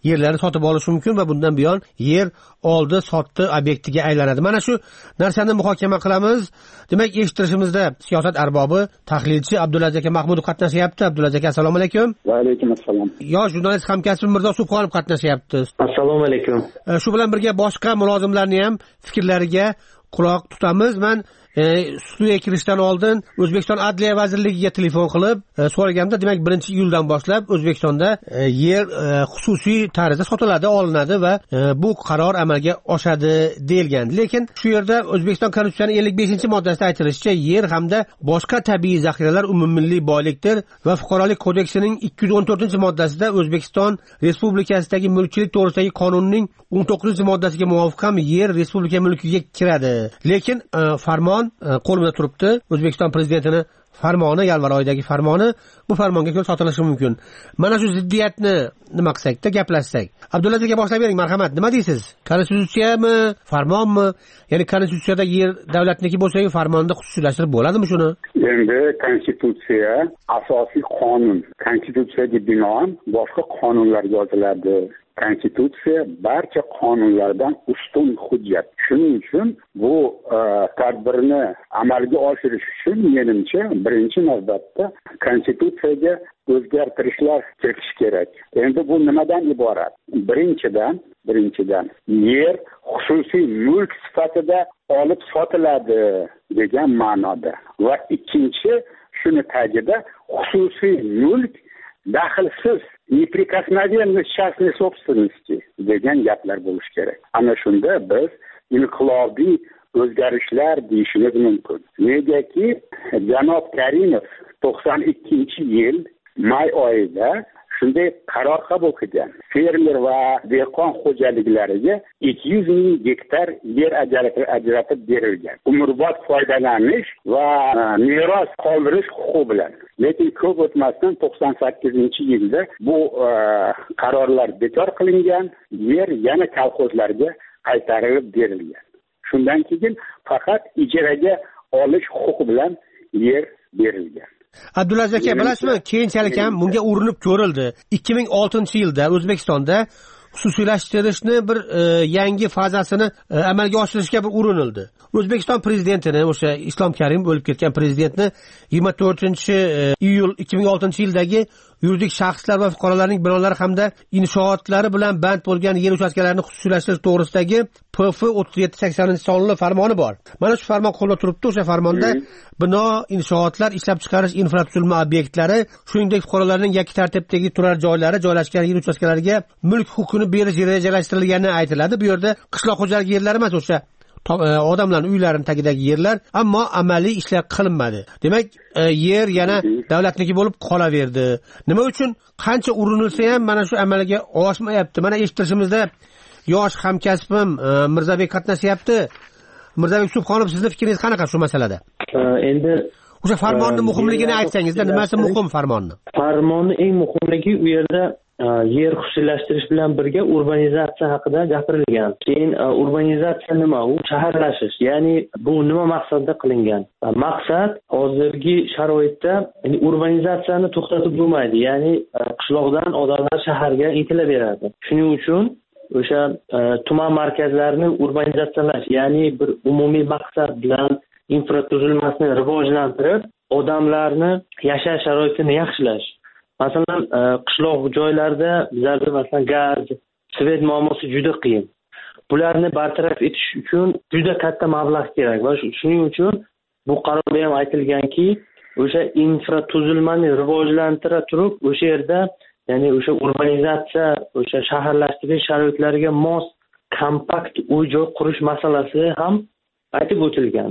yerlarni sotib olishi mumkin va bundan buyon yer oldi sotdi obyektiga aylanadi. Mana shu narsani muhokama qilamiz. Demak, eshittirishimizda siyosat arbobi, tahlilchi Abdulaziz aka Mahmudov qatnashyapti. Abdulaziz aka, assalomu alaykum.
Va alaykum assalom.
Yosh jurnalist hamkasbim Mirzo Subhonov qatnashyapti.
Assalomu alaykum.
Shu bilan birga boshqa mulozimlarni ham fikrlariga quloq tutamiz. Men studiyaga kirishdan oldin O'zbekiston Adliya vazirligiga telefon qilib so'raganimda, demak birinchi iyuldan boshlab O'zbekistonda yer xususiy tarzda sotiladi, olinadi va bu qaror amalga oshadi deyilgan. Lekin shu yerda O'zbekiston Konstitutsiyasining ellik beshinchi moddasida aytilishicha, yer hamda boshqa tabiiy zaxiralar umummilliy boylikdir va Fuqarolik kodeksining ikki yuz o'n to'rtinchi moddasida O'zbekiston Respublikasidagi mulkchilik to'g'risidagi qonunning o'n to'qqizinchi moddasiga muvofiq ham yer respublika mulkiga kiradi. Lekin farmon qo'limda turibdi. O'zbekiston prezidentining farmoni, yanvar oyidagi farmoni, bu farmonga ko'ra sotilishi mumkin. Mana shu ziddiyatni nima qilsak-da, gaplashsak. Abdulaziz aka, boshlab bering, marhamat. Nima deysiz? Konstitutsiyami, farmonmi? Ya'ni konstitutsiyada yer davlatniki bo'lsa, farmonda xususiylashtirib bo'ladimi shuni?
Endi konstitutsiya asosiy qonun. Konstitutsiyaga binoan boshqa qonunlar yoziladi. Konstitutsiya barcha qonunlardan ustun hujjat. Shuning uchun bu e, tadbirni amalga oshirish uchun menimcha birinchi navbatda konstitutsiyaga o'zgartirishlar kiritish kerak. Endi bu nimadan iborat? Birinchidan, birinchidan yer xususiy mulk sifatida olib sotiladi degan ma'noda va ikkinchi shuni tagida xususiy mulk daxlsiz неприкосновенность частной собственности degan gaplar bo'lishi kerak. Ana shunda biz inqilobiy o'zgarishlar deyishimiz mumkin. Negaki janob Karimov to'qson ikkinchi yil may oyida shunday qaror qabul qilgan. Fermer va dehqon xo'jaliklariga ikki yuz ming gektar yer ajratib berilgan. Umrbod foydalanish va meros qoldirish huquqi bilan. Lekin ko'p o'tmasdan to'qson sakkizinchi yilda bu e, qarorlar bekor qilingan, yer yana kolxozlarga qaytarib berilgan. Shundan keyin faqat ijaraga olish huquqi bilan yer berilgan.
Abdulaziz aka, bilasizmi, keyinchalik ham bunga urinib ko'rildi. ikki ming oltinchi yilda O'zbekistonda xususiylashtirishni bir e, yangi fazasini e, amalga oshirishga bir urinildi. O'zbekiston prezidentini, o'sha Islom Karimov o'lib ketgan prezidentni yigirma to'rtinchi iyul ikki ming oltinchi yildagi yuridik shaxslar va fuqarolarning binolari hamda inshootlari bilan band bo'lgan yer uchastkalarini xususiylashtirish to'g'risidagi P F o'ttiz yetti saksoninchi sonli farmoni bor. Mana shu farmon qo'lda turibdi. O'sha farmonda bino, inshootlar, ishlab chiqarish infratuzilma obyektlari, shuningdek fuqarolarning yakka tartibdagi turar joylari joylashgan yer uchastkalariga mulk huquqini berish rejalashtirilgani aytiladi. Bu yerda qishloq xo'jaligi yerlari emas, o'sha odamlarning uylarining tagidagi yerlar, ammo amaliy ishlar qilinmadi. Demak, e, yer yana davlatniki bo'lib qolaverdi. Nima uchun qancha urinilsa ham mana shu amalga oshmayapti? Mana eshittirishimizda yosh hamkasbim e, Mirzabek qatnashyapti. Mirzabek Subhonov, sizning fikringiz qanaqa shu masalada?
Endi
o'sha farmonning muhimligini aytsangizda, nimasi muhim farmonni?
Farmonning eng muhimligi u yerda yer xususiylashtirish bilan birga urbanizatsiya haqida gapirilgan. Keyin urbanizatsiya nima? U shaharlashish. Ya'ni bu nima maqsadda qilingan? Maqsad hozirgi sharoitda ya'ni urbanizatsiyani to'xtatib bo'lmaydi. Ya'ni qishloqdan odamlar shaharga intilaveradi. Shuning uchun o'sha tuman markazlarini urbanizatsiyalash, ya'ni bir umumiy maqsad bilan infratuzilmasini rivojlantirib, odamlarni yashash sharoitini yaxshilash. Masalan, qishloq joylarda bizlarda masalan gaz, svet muammosi juda qiyin. Bularni bartaraf etish uchun juda katta mablag' kerak va shuning uchun bu qarorda ham aytilganki, o'sha infratuzilmani rivojlantira turib, o'sha yerda ya'ni o'sha urbanizatsiya, o'sha shaharlashtirish sharoitlariga mos kompakt uy-joy qurish masalasi ham aytib o'tilgan.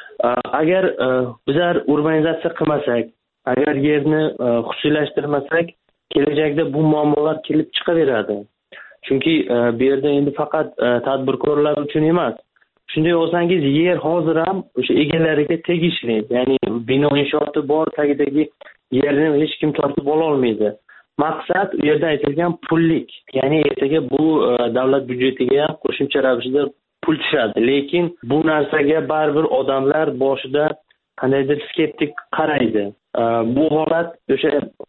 Agar bizlar urbanizatsiya qilmasak, agar yerni xususiylashtirmasak, kelajakda bu muammolar kelib chiqaveradi. Chunki bu yerda endi faqat tadbirkorlar uchun emas. Shunday olsangiz, yer hozir ham o'sha egalariga tegishli. Ya'ni bino inshooti bor tagidagi yerni hech kim tortib ola olmaydi. Maqsad u yerda aytilgan pullik. Ya'ni ertaga bu davlat byudjetiga qo'shimcha ravishda pul tushadi. Lekin bu narsaga baribir odamlar boshida qandaydir skeptik qaraydi. Bu holat o'sha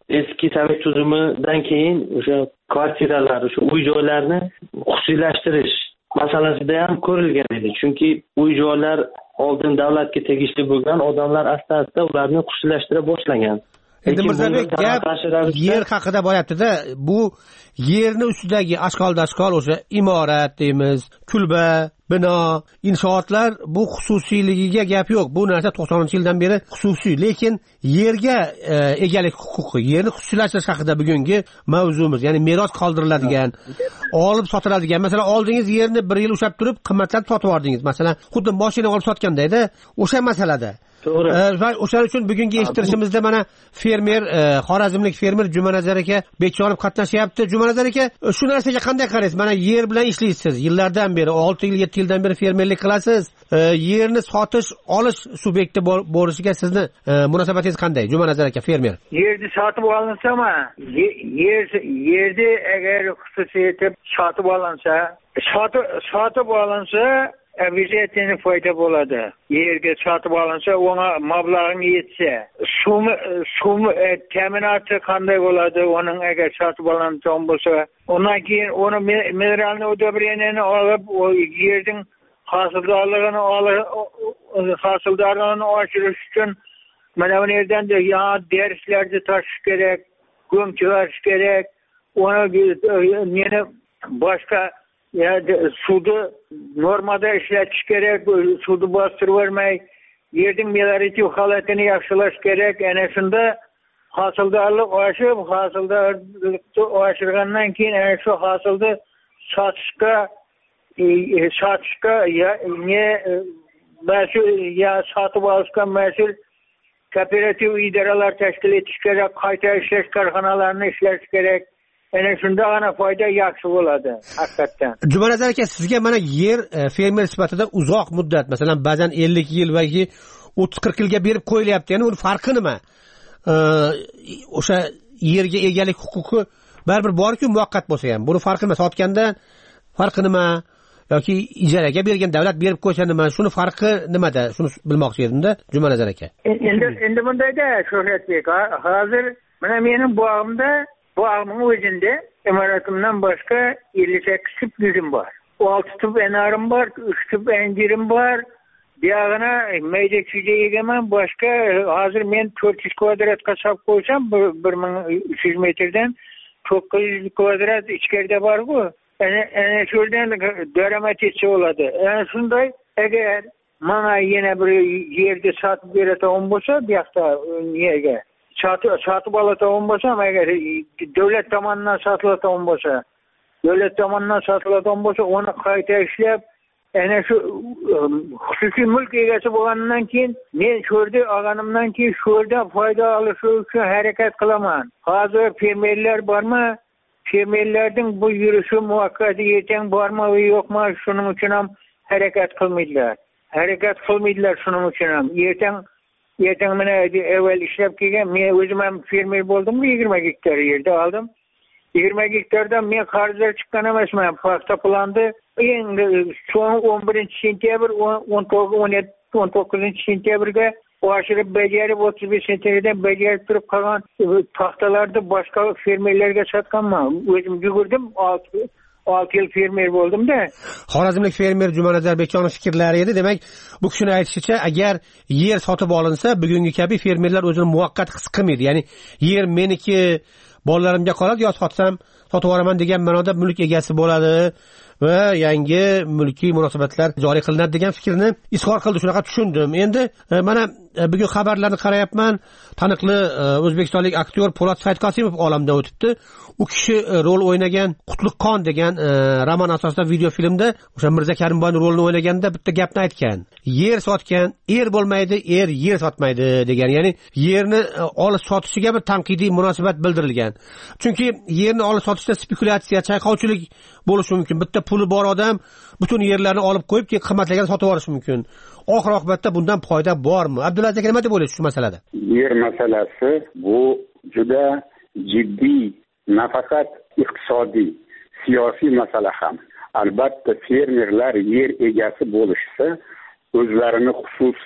eski sovet tuzumidan keyin o'sha kvartiralar, o'sha uy joylarni xususiylashtirish masalasida ham ko'rilgan edi. Chunki uy joylar oldin davlatga tegishli bo'lgan, odamlar asta-asta ularni xususiylashtira boshlagan.
Endi Mirzabek, gap yer haqida bo'lyapti-da, bu yerni ustidagi ashqol-dashqol o'sha imorat deymiz, kulba, bino, inshootlar bu xususiyligiga gap yo'q. Bu narsa to'qsoninchi yildan beri xususiy, lekin yerga e, egalik huquqi, yerni xususiylashtirish haqida bugungi mavzumiz, ya'ni meros qoldiriladigan, olib sotiladigan. Masalan, oldingiz yerni bir yil ushlab turib, qimmatlab sotib yordingiz. Masalan, xuddi mashina olib sotganda edi, o'sha masalada. To'g'ri. Va o'shaning uchun bugungi eshittirishimizda mana fermer, e, xorazmlik fermer Jumanazar aka Bekjonov qatnashyapti. Jumanazar aka, shu narsaga qanday qaraysiz? Mana yer bilan ishlaysiz. Yillardan beri, olti yil, yetti yildan beri fermerlik qilasiz. E, yerni sotish, olish subyekti bo'lishiga sizni e, munosabatingiz qanday? Jumanazar aka, fermer.
Yerni sotib olinsami, yer yerni agar xususiyati sotib olinsa, sotib sotib olinsa обязательно foyda bo'ladi. Yerga sotib olinsa, ona mablag'ing yetsa, sum sum ta'minoti qanday bo'ladi? Uning agar sotib olingan bo'lsa, undan keyin uni mineralni udobreniyani olib, o yerning hosildorligini olib, hosildorligini oshirish uchun mana bu yerdan da ya derslarni tashish kerak, ko'm chiqarish kerak. Uni meni boshqa ya suvni normada ishlatish kerak, suvni bostirib vermay, yerning meliorativ holatini yaxshilash kerak. Ana shunda hosildorlik oshib, hosildorlikni oshirgandan keyin ana shu hosilni sotishga sotishga ya ne mas'ul ya sotib olishga mas'ul kooperativ idoralar tashkil etish kerak, qayta ishlash korxonalarini ishlash kerak. Ana shunda ana foyda yaxshi bo'ladi, haqiqatan.
Jumanazar aka, sizga mana yer e, fermer sifatida uzoq muddat, masalan, ba'zan ellik yil yoki o'ttiz qirq yilga berib qo'yilyapti. Ya'ni uni farqi nima? E, o'sha yerga egalik huquqi baribir bor-ku, muvaqqat bo'lsa ham. Buni farqi nima? Sotganda farqi nima? Yoki ijaraga bergan davlat berib qo'ysa nima? Shuni farqi nimada? Shuni bilmoqchi edim-da, Jumanazar aka.
Endi endi bundayda, Shohratbek, hozir mana mening bog'imda Bog'ning o'zida imoratimdan boshqa ellik sakkiz tup guzim bor. olti tup enarim bor, uch tup anjirim bor. Buyog'ini mayda chuyda egaman. Boshqa hozir men to'rt yuz kvadratga solib qo'ysam, bir ming uch yuz metrdan to'qqiz yuz kvadrat ichkarida bor-ku. Ana ana shundan daromad etsa bo'ladi. Ana shunday agar mana yana bir yerga sotib beradigan bo'lsa, bu yoqda nega sotib oladigan bo'lsam, agar davlat tomonidan sotiladigan bo'lsa, davlat tomonidan sotiladigan bo'lsa, uni qayta ishlab, ana shu xususiy mulk egasi bo'lgandan keyin men shu yerda olganimdan keyin shu yerda foyda olish uchun harakat qilaman. Hozir fermerlar bormi? Fermerlarning bu yurishi muvaqqat yetang bormi va yo'qmi? Shuning uchun ham harakat qilmaydilar. Harakat qilmaydilar shuning uchun ham. Yetang Yetang mana evvel ishlab kelgan, men o'zim ham fermer bo'ldim, yigirma gektar yerda oldim. yigirma gektardan men qarzlar chiqqan emasman. Paxta plandi endi so'ng o'n birinchi sentyabr, o'n to'qqizinchi sentyabrga oshirib bajarib, o'ttiz besh sentyabrdan bajarib turib qolgan paxtalarni boshqa fermerlarga sotganman. O'zim yugurdim, olti yil fermer bo'ldim-da.
Xorazmlik fermer Jumanazar Bekjonov fikrlari edi. Demak, bu kishining aytishicha, agar yer sotib olinsa, bugungi kabi fermerlar o'zini muvaqqat his qilmaydi. Ya'ni yer meniki, bolalarimga qoladi, yo sotsam sotib olaman degan ma'noda mulk egasi bo'ladi va yangi mulkiy munosabatlar joriy qilinadi degan fikrni izhor qildi. Shunaqa tushundim. Endi mana bugun xabarlarni qarayapman. Taniqli o'zbekistonlik aktyor Po'lat Saidqosimov olamdan o'tibdi. U kishi rol o'ynagan Qutlug'qon degan roman asosida video filmda o'sha Mirza Karimboyning rolini o'ynaganda bitta gapni aytgan. Yer sotgan er bo'lmaydi, er yer sotmaydi degan. Ya'ni yerni olish sotishiga bir tanqidiy munosabat bildirilgan. Chunki yerni olish sotishda spekulyatsiya, chayqovchilik bo'lishi mumkin. Bitta puli bor odam butun yerlarni olib qo'yib, keyin qimmatlagan sotib olishi mumkin. Oxir oqibatda bundan foyda bormi? Abdulaziz aka, nima deb o'ylaysiz shu masalada?
Yer masalasi bu juda jiddiy, nafaqat iqtisodiy, siyosiy masala ham. Albatta fermerlar yer egasi bo'lishsa, o'zlarini xususiy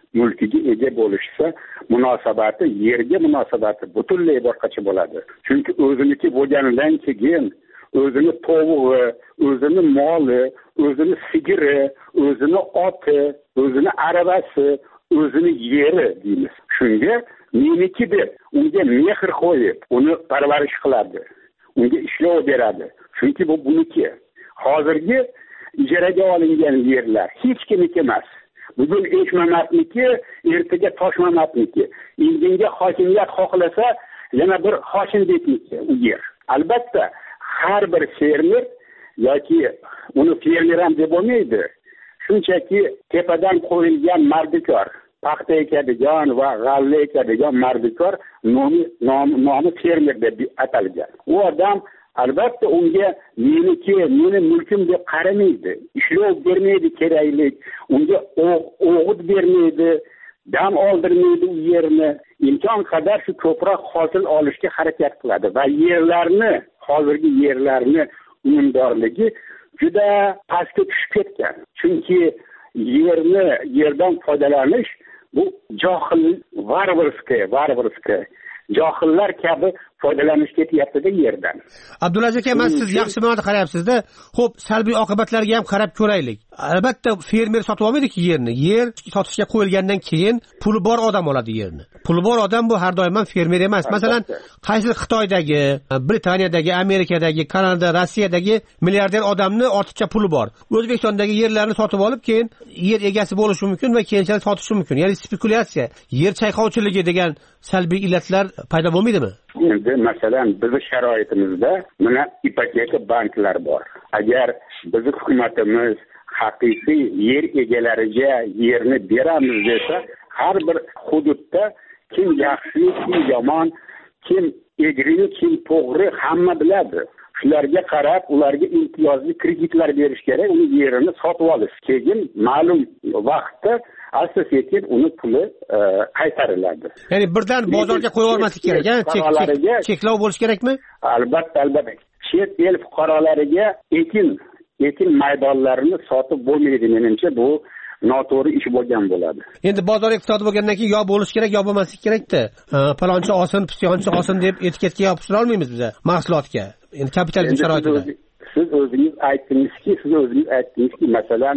mulkiga ega bo'lishsa munosabati, yerga munosabati butunlay boshqacha bo'ladi. Chunki o'ziniki bo'lganidan keyin o'zini tovug'i, o'zini moli, o'zini sigiri, o'zini oti, o'zini aravasi, o'zini yeri deymiz. Shunga meniki deb unga mehr qo'yib, uni parvarish qiladi. Unga ishlov beradi. Chunki bu buniki. Hozirgi ijaraga olingan yerlar hech kimniki emas. Bugun Eshmamatniki, ertaga Toshmamatniki. Indinga hokimiyat xohlasa, yana bir Hoshimdekniki u yer. Albatta, har bir fermer yoki uni fermer ham deb bo'lmaydi. Shunchaki tepadan qo'yilgan mardikor, paxta ekadigan va g'alla ekadigan mardikor nomi nomi nomi fermer deb atalgan. U odam albatta unga meniki, meni mulkim deb qaramaydi. Ishlov bermaydi keraklik, unga o'g'it bermaydi, dam oldirmaydi u yerni. Imkon qadar shu ko'proq hosil olishga harakat qiladi va yerlarni, hozirgi yerlarni unumdorligi juda pastga tushib ketgan. Chunki yerni, yerdan foydalanish bu johil, varvarskiy, varvarskiy johillar kabi foydalanish ketyapti-da yerdan.
Abdulaziz aka, men siz yaxshi ma'noda qarayapsiz-da. Xo'p, salbiy oqibatlarga ham qarab ko'raylik. Albatta, fermer sotib olmaydi-ki yerni. Yer sotishga qo'yilgandan keyin puli bor odam oladi yerni. Puli bor odam bu har doim ham fermer emas. Masalan, qaysi Xitoydagi, Britaniyadagi, Amerikadagi, Kanada, Rossiyadagi milliarder odamni ortiqcha puli bor. O'zbekistondagi yerlarni sotib olib, keyin yer egasi bo'lishi mumkin va keyinchalik sotishi mumkin. Ya'ni spekulyatsiya, yer chayqovchiligi degan salbiy illatlar paydo bo'lmaydimi?
Endi masalan bizning sharoitimizda mana ipoteka banklar bor. Agar bizning hukumatimiz haqiqiy yer egalariga yerni beramiz desa, har bir hududda kim yaxshi, kim yomon, kim egri, kim to'g'ri hamma biladi. Shularga qarab ularga imtiyozli kreditlar berish kerak, uni yerini sotib olish. Keyin ma'lum vaqtda asta-sekin uni puli qaytariladi.
Ya'ni birdan bozorga qo'yib olmaslik kerak, ha? Cheklov bo'lish kerakmi?
Albatta, albatta. Chet el fuqarolariga ekin ekin maydonlarini sotib bo'lmaydi, menimcha bu noto'g'ri ish bo'lgan bo'ladi.
Endi bozor iqtisodi bo'lgandan keyin yo bo'lish kerak, yo bo'lmaslik kerak-da. Palonchi olsin, pisiyonchi olsin deb etiketga yopishira olmaymiz biz mahsulotga. Endi kapitalizm sharoitida.
Siz o'zingiz aytdingizki, siz o'zingiz aytdingizki, masalan,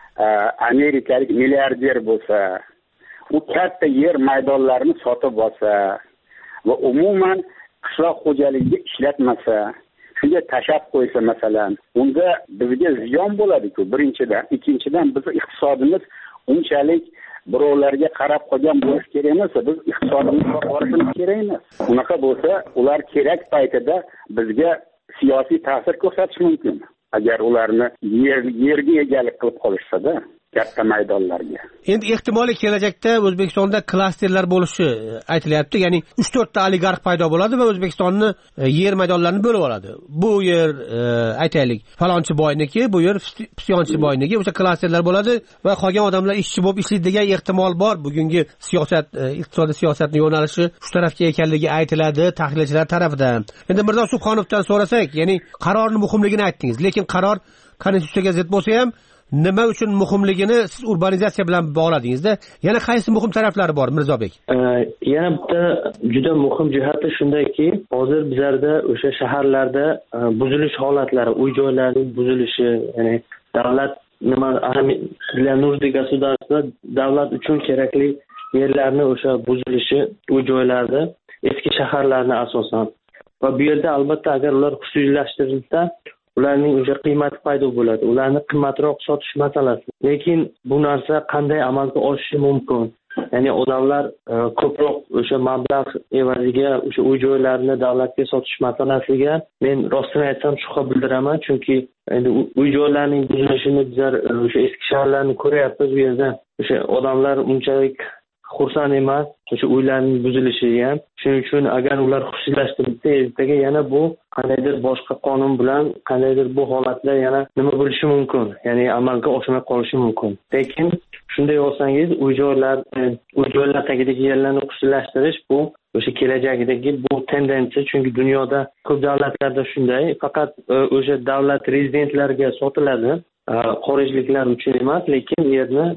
amerikalik milliarder bo'lsa, u katta yer maydonlarini sotib olsa va umuman qishloq xo'jaligiga ishlatmasa, shunga tashab qo'ysa masalan, unda bizga ziyon bo'ladi-ku, birinchidan. Ikkinchidan, bizning iqtisodimiz unchalik birovlarga qarab qolgan bo'lish kerak emas, biz iqtisodimizni borishimiz kerak emas. Unaqa bo'lsa, ular kerak paytida bizga siyosiy ta'sir ko'rsatishi mumkin. Agar ularni yer, yerga egalik qilib qolishsa-da, katta maydonlarga.
Endi ehtimoliy kelajakda O'zbekistonda klasterlar bo'lishi aytilyapti. Ya'ni uch to'rt ta oligarx paydo bo'ladi va O'zbekistonni yer maydonlarini bo'lib oladi. Bu yer aytaylik, falonchi boyniki, bu yer pisiyonchi boyniki, o'sha klasterlar bo'ladi va qolgan odamlar ishchi bo'lib ishlaydi degan ehtimol bor. Bugungi siyosat, iqtisodiy siyosatning yo'nalishi shu tarafga ekanligi aytiladi tahlilchilar tomonidan. Endi Mirzo Subhonovdan so'rasak, ya'ni qarorning muhimligini aytdingiz, lekin qaror konstitutsiyaga zid bo'lsa ham nima uchun muhimligini siz urbanizatsiya bilan bog'ladingizda, yana qaysi muhim taraflari bor Mirzobek?
Yana bitta juda muhim jihati shundaki, hozir bizlarda o'sha shaharlarda buzilish holatlari, uy-joylarning buzilishi, ya'ni davlat nima для нужды государства, davlat uchun kerakli yerlarni o'sha buzilishi, uy-joylarda, eski shaharlarni asosan. Va bu yerda albatta agar ular xususiylashtirilsa, ularning o'sha qiymati paydo bo'ladi. Ularni qimmatroq sotish masalasi. Lekin bu narsa qanday amalga oshishi mumkin? Ya'ni odamlar ko'proq o'sha mablag' evaziga o'sha uy-joylarni davlatga sotish masalasiga men rostini aytsam shubha bildiraman, chunki endi uy-joylarning buzilishini bizlar o'sha eski shaharlarni ko'ryapmiz. Bu yerda o'sha odamlar unchalik xursand emas o'sha uylarning buzilishi ham. Shuning uchun agar ular xususiylashtirilsa, ertaga yana bu qandaydir boshqa qonun bilan qandaydir bu holatlar yana nima bo'lishi mumkin, ya'ni amalga oshmay qolishi mumkin. Lekin shunday olsangiz, uy-joylar, uy-joylar tagidagi yerlarni xususiylashtirish bu o'sha kelajakdagi bu tendensiya, chunki dunyoda ko'p davlatlarda shunday, faqat o'sha davlat rezidentlarga sotiladi, xorijliklar uchun emas, lekin yerni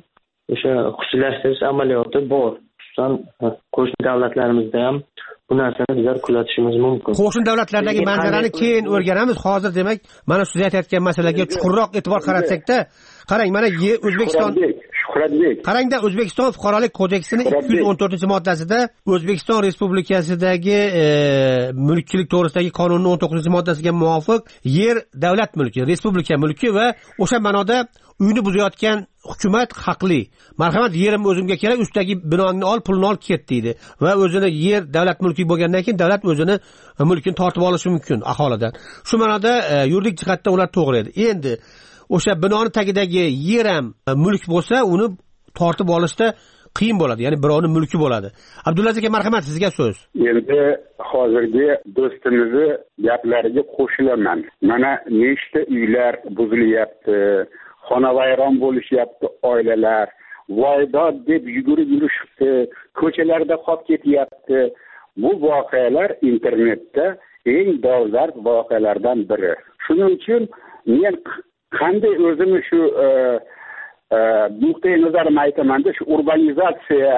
o'sha xususiylashtirish amaliyoti bor. Xususan qo'shni davlatlarimizda ham bu narsani bizlar kuzatishimiz mumkin.
Qo'shni davlatlardagi manzarani keyin o'rganamiz. Hozir demak, mana siz aytayotgan masalaga chuqurroq e'tibor qaratsakda, qarang, mana O'zbekiston qarangda O'zbekiston fuqarolik kodeksining ikki yuz o'n to'rtinchi moddasida O'zbekiston Respublikasidagi e, mulkchilik to'g'risidagi qonunning o'n to'qqizinchi moddasiga muvofiq yer davlat mulki, respublika mulki va o'sha ma'noda uyni buzayotgan hukumat haqli. Marhamat, yerim o'zimga kerak, ustidagi binongni ol, pulni ol ket deydi va o'zini yer davlat mulki bo'lgandan keyin davlat o'zini mulkini tortib olishi mumkin aholidan. Shu ma'noda e, yuridik jihatdan ular to'g'ri edi. Endi o'sha binoni tagidagi yer ham mulk bo'lsa, uni tortib olishda qiyin bo'ladi, ya'ni birovning mulki bo'ladi. Abdulaziz aka, marhamat, sizga so'z.
Endi hozirgi do'stimizni gaplariga qo'shilaman. Mana nechta uylar buzilyapti, xonavayron bo'lishyapti oilalar, voydod deb yugurib yurishibdi, ko'chalarda qolib ketyapti. Bu voqealar internetda eng dolzarb voqealardan biri. Shuning uchun men qanday o'zimni shu nuqtai nazarimni aytamanda, shu urbanizatsiya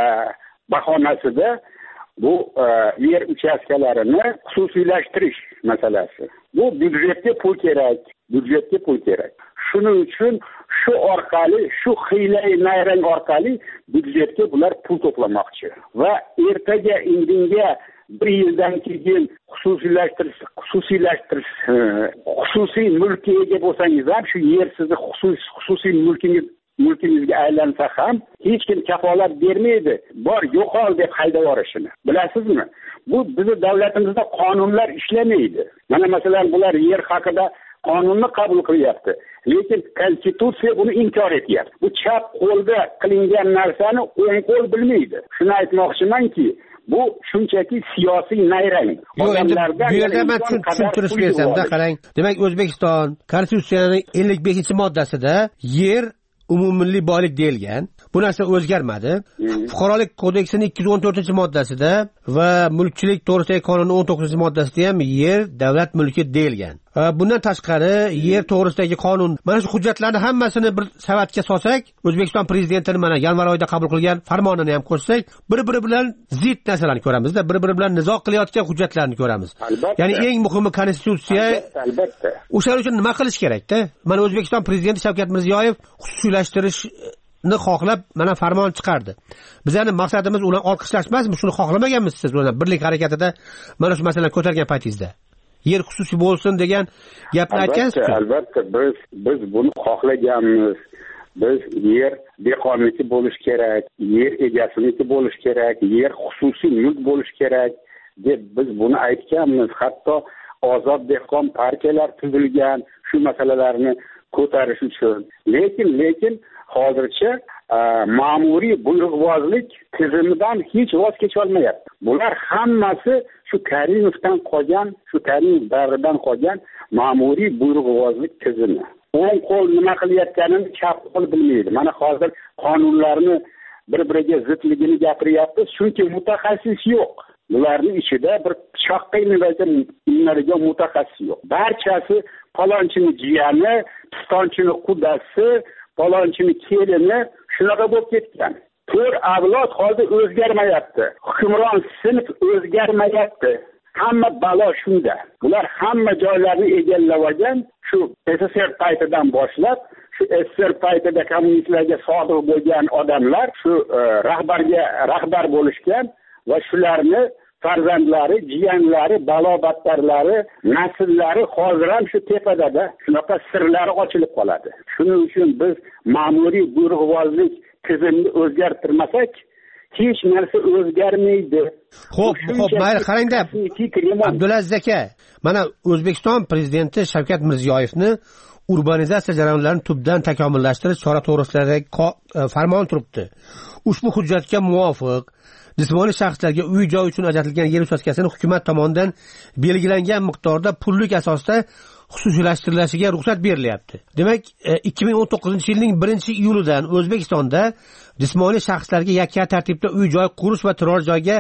bahonasida bu yer uchastkalarini xususiylashtirish masalasi. Bu byudjetga pul kerak, byudjetga pul kerak. Shuning uchun shu orqali, shu hiylai nayrang orqali byudjetga bular pul to'plamoqchi. Va ertaga indinga bir yildan keyin xususiylashtirish, xususiylashtirish, xususiy mulkka ega bo'lsangiz ham, shu yer sizni xususiy xususiy mulkingiz mulkingizga aylansa ham hech kim kafolat bermaydi. Bor, yo'qol deb haydab yuborishini. Bilasizmi? Bu bizning davlatimizda qonunlar ishlamaydi. Mana masalan, bular yer haqida qonunni qabul qilyapti, lekin konstitutsiya buni inkor etyapti. Bu chap qo'lda qilingan narsani o'ng qo'l bilmaydi. Shuni aytmoqchimanki, bu shunchaki siyosiy nayrang.
Yo'q, endi bu yerda men tushuntirish bersam-da, qarang. Demak, O'zbekiston Konstitutsiyaning ellik beshinchi moddasida yer umummilliy boylik deyilgan. Bu narsa o'zgarmadi. Hmm. Fuqarolik kodeksining ikki yuz o'n to'rtinchi moddasida va mulkchilik to'g'risidagi qonunning o'n to'qqizinchi moddasida ham yer davlat mulki deyilgan. Bundan tashqari yer to'g'risidagi qonun, mana shu hujjatlarni hammasini bir savatga solsak, O'zbekiston prezidentining mana yanvar oyida qabul qilgan farmonini ham qo'shsak, bir-biri bilan zid narsalarni ko'ramizda, bir-biri bilan nizo qilayotgan hujjatlarni ko'ramiz. Albatta. Ya'ni eng muhimi konstitutsiya.
Albatta.
O'sha uchun nima qilish kerak-da? Mana O'zbekiston prezidenti Shavkat Mirziyoyev xususiylashtirishni xohlab mana farmon chiqardi. Bizning maqsadimiz ularni olqishlash emasmi? Shuni xohlamaganmisiz siz ular birlik harakatida mana shu masalani ko'targan paytingizda? Yer xususiy bo'lsin degan gapni aytgansiz.
Albatta, biz biz buni xohlaganmiz. Biz yer dehqonniki bo'lish kerak, yer egasiniki bo'lish kerak, yer xususiy mulk bo'lish kerak deb biz buni aytganmiz. Hatto ozod dehqon partiyalar tuzilgan shu masalalarni ko'tarish uchun. Lekin lekin hozircha ma'muriy buyruqbozlik tizimidan hech voz kecha olmayapti. Bular hammasi shu Karimovdan qolgan, shu Karimov davridan qolgan ma'muriy buyruqbozlik tizimi. O'ng qo'l nima qilayotganini chap qo'l bilmaydi. Mana hozir qonunlarni bir-biriga zidligini gapiryapmiz, chunki mutaxassis yo'q. Bularning ichida bir pichoqqa ilinadigan mutaxassis yo'q. Barchasi palonchini jiyani, pistonchini qudasi, palonchini kelini shunaqa bo'lib ketgan. To'rt avlod hozir o'zgarmayapti. Hukmron sinf o'zgarmayapti. Hamma balo shunda. Bular hamma joylarni egallab olgan, shu S S R paytidan boshlab, shu S S R paytida kommunistlarga sodiq bo'lgan odamlar shu rahbarga rahbar bo'lishgan va shularni farzandlari, jiyanlari, balo-battarlari, nasllari hozir ham shu tepadada shunaqa sirlari ochilib qoladi. Shuning uchun biz ma'muriy buyruqbozlik tizimini o'zgartirmasak, hech narsa o'zgarmaydi.
Xo'p, xo'p, mayli, qarangda. Abdulaziz aka, mana O'zbekiston prezidenti Shavkat Mirziyoyevni urbanizatsiya jarayonlarini tubdan takomillashtirish chora to'g'risidagi farmon turibdi. Ushbu hujjatga muvofiq jismoniy shaxslarga uy joy uchun ajratilgan yer uchastkasini hukumat tomonidan belgilangan miqdorda pullik asosda xususiylashtirilishiga ruxsat berilyapti. Demak, ikki ming o'n to'qqizinchi yilning birinchi iyulidan O'zbekistonda jismoniy shaxslarga yakka tartibda uy joy qurish va turar joyga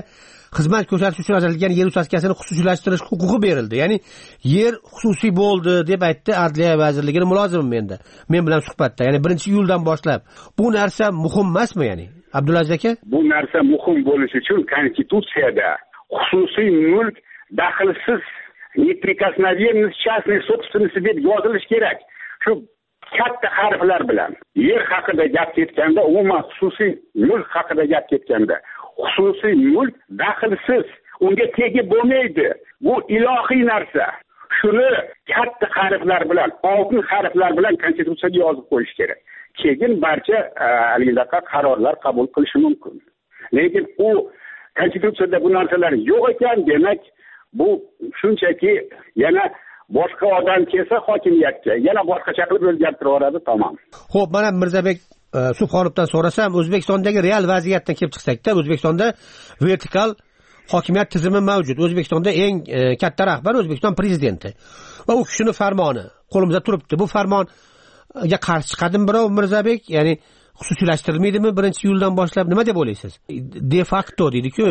xizmat ko'rsatish uchun ajratilgan yer uchastkasini xususiylashtirish huquqi berildi. Ya'ni yer xususiy bo'ldi deb aytdi Adliya vazirligining mulozimi menda. Men bilan suhbatda, ya'ni birinchi iyuldan boshlab. Bu narsa muhim emasmi, ya'ni? Abdulaziz aka?
Bu narsa muhim bo'lishi uchun konstitutsiyada xususiy mulk daxlsiz неприкосновенность частной собственности deb yozilishi kerak. Shu katta harflar bilan yer haqida gap ketganda, umuman xususiy mulk haqida gap ketganda, xususiy mulk daxlsiz, unga tegib bo'lmaydi. Bu ilohiy narsa. Shuni katta harflar bilan, oltin harflar bilan konstitutsiyaga yozib qo'yish kerak. Keyin barcha alidaqa qarorlar qabul qilishi mumkin. Lekin u konstitutsiyada bu narsalar yo'q ekan, demak bu shunchaki yana boshqa odam kelsa hokimiyatga yana boshqacha qilib o'zgartirib yuboradi, tamom.
Xo'p, mana Mirzabek Subhonovdan so'rasam, O'zbekistondagi real vaziyatdan kelib chiqsak-da, O'zbekistonda vertikal hokimiyat tizimi mavjud. O'zbekistonda eng katta rahbar O'zbekiston prezidenti. Va u kishining farmoni qo'limizda turibdi. Bu farmonga qarshi chiqadimi birov Mirzabek? Ya'ni xususiylashtirilmaydimi birinchi iyuldan boshlab? Nima deb o'ylaysiz? De facto deydi-ku,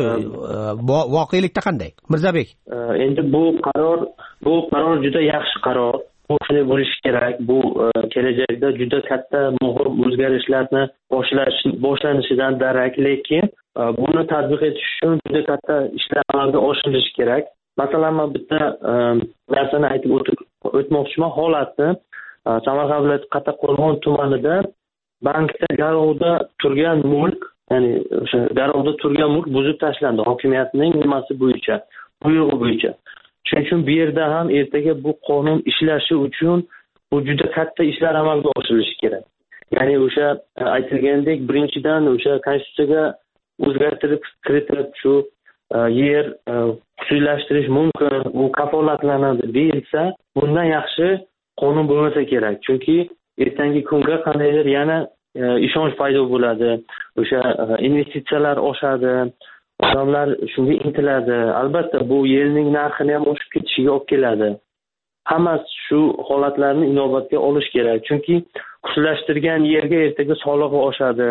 voqelikda qanday? Mirzabek.
Endi bu qaror, bu qaror juda yaxshi qaror. Bu shunday bo'lishi kerak. Bu kelajakda juda katta muhim o'zgarishlarni boshlash boshlanishidan darak, lekin buni tatbiq etish uchun juda katta ishlar amalga oshirilishi kerak. Masalan, men bitta narsani aytib o'tmoqchiman. Holatni Samarqand viloyati Kattaqo'rg'on tumanida bankda garovda turgan mulk, ya'ni o'sha garovda turgan mulk buzib tashlandi hokimiyatning nimasi bo'yicha, buyrug'i bo'yicha. Shuning uchun bu yerda ham ertaga bu qonun ishlashi uchun bu juda katta ishlar amalga oshirilishi kerak. Ya'ni o'sha aytilgandek, birinchidan o'sha konstitutsiyaga o'zgartirib kiritib shu yer xususiylashtirish mumkin, u kafolatlanadi deyilsa, bundan yaxshi qonun bo'lmasa kerak. Chunki ertangi kunga qandaydir yana ishonch paydo bo'ladi, o'sha investitsiyalar oshadi, odamlar shunga intiladi. Albatta bu yerning narxini ham oshib ketishiga olib keladi. Hammasi shu holatlarni inobatga olish kerak. Chunki xususiylashtirgan yerga ertaga solig'i oshadi.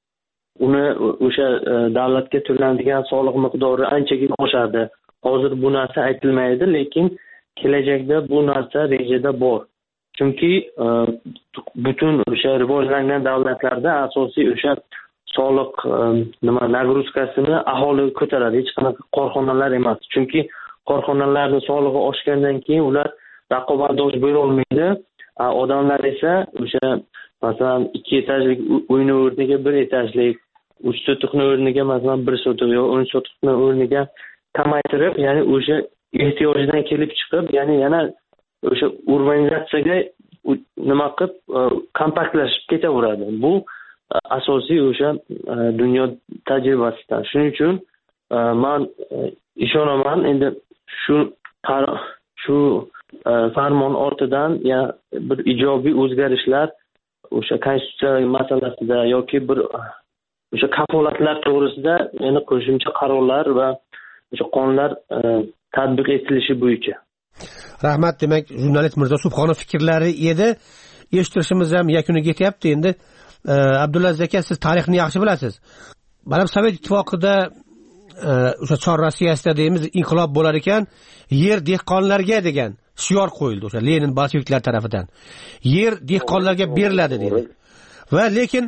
Uni o'sha davlatga to'lanadigan soliq miqdori anchagina oshadi. Hozir bu narsa aytilmaydi, lekin kelajakda bu narsa rejada bor. Chunki butun o'sha rivojlangan davlatlarda asosiy o'sha soliq nima nagruzkasini aholi ko'taradi, hech qanaqa korxonalar emas. Chunki korxonalarning solig'i oshgandan keyin ular raqobatdosh bo'la olmaydi. Odamlar esa o'sha masalan ikki etajlik uyni o'rniga bir etajlik, uch sotiqni o'rniga masalan bir sotiq yo o'n sotiqni o'rniga kamaytirib, ya'ni o'sha ehtiyojidan kelib chiqib, ya'ni yana o'sha urbanizatsiyaga nima qilib kompaktlashib ketaveradi. Bu asosiy o'sha dunyo tajribasidan. Shuning uchun men ishonaman, endi shu shu farmon ortidan ya bir ijobiy o'zgarishlar o'sha konstitutsiya masalasida yoki bir o'sha kafolatlar to'g'risida yana qo'shimcha qarorlar va o'sha qonunlar tatbiq etilishi bo'yicha.
Rahmat. Demak, jurnalist Mirzo Subhonov fikrlari edi. Eshittirishimiz ham yakuniga yetyapti. Endi Abdulaziz aka, siz tarixni yaxshi bilasiz. Mana Sovet ittifoqida o'sha Chor Rossiyasida deymiz inqilob bo'lar ekan, yer dehqonlarga degan shior qo'yildi o'sha Lenin bolsheviklar tomonidan. Yer dehqonlarga beriladi dedi. Va lekin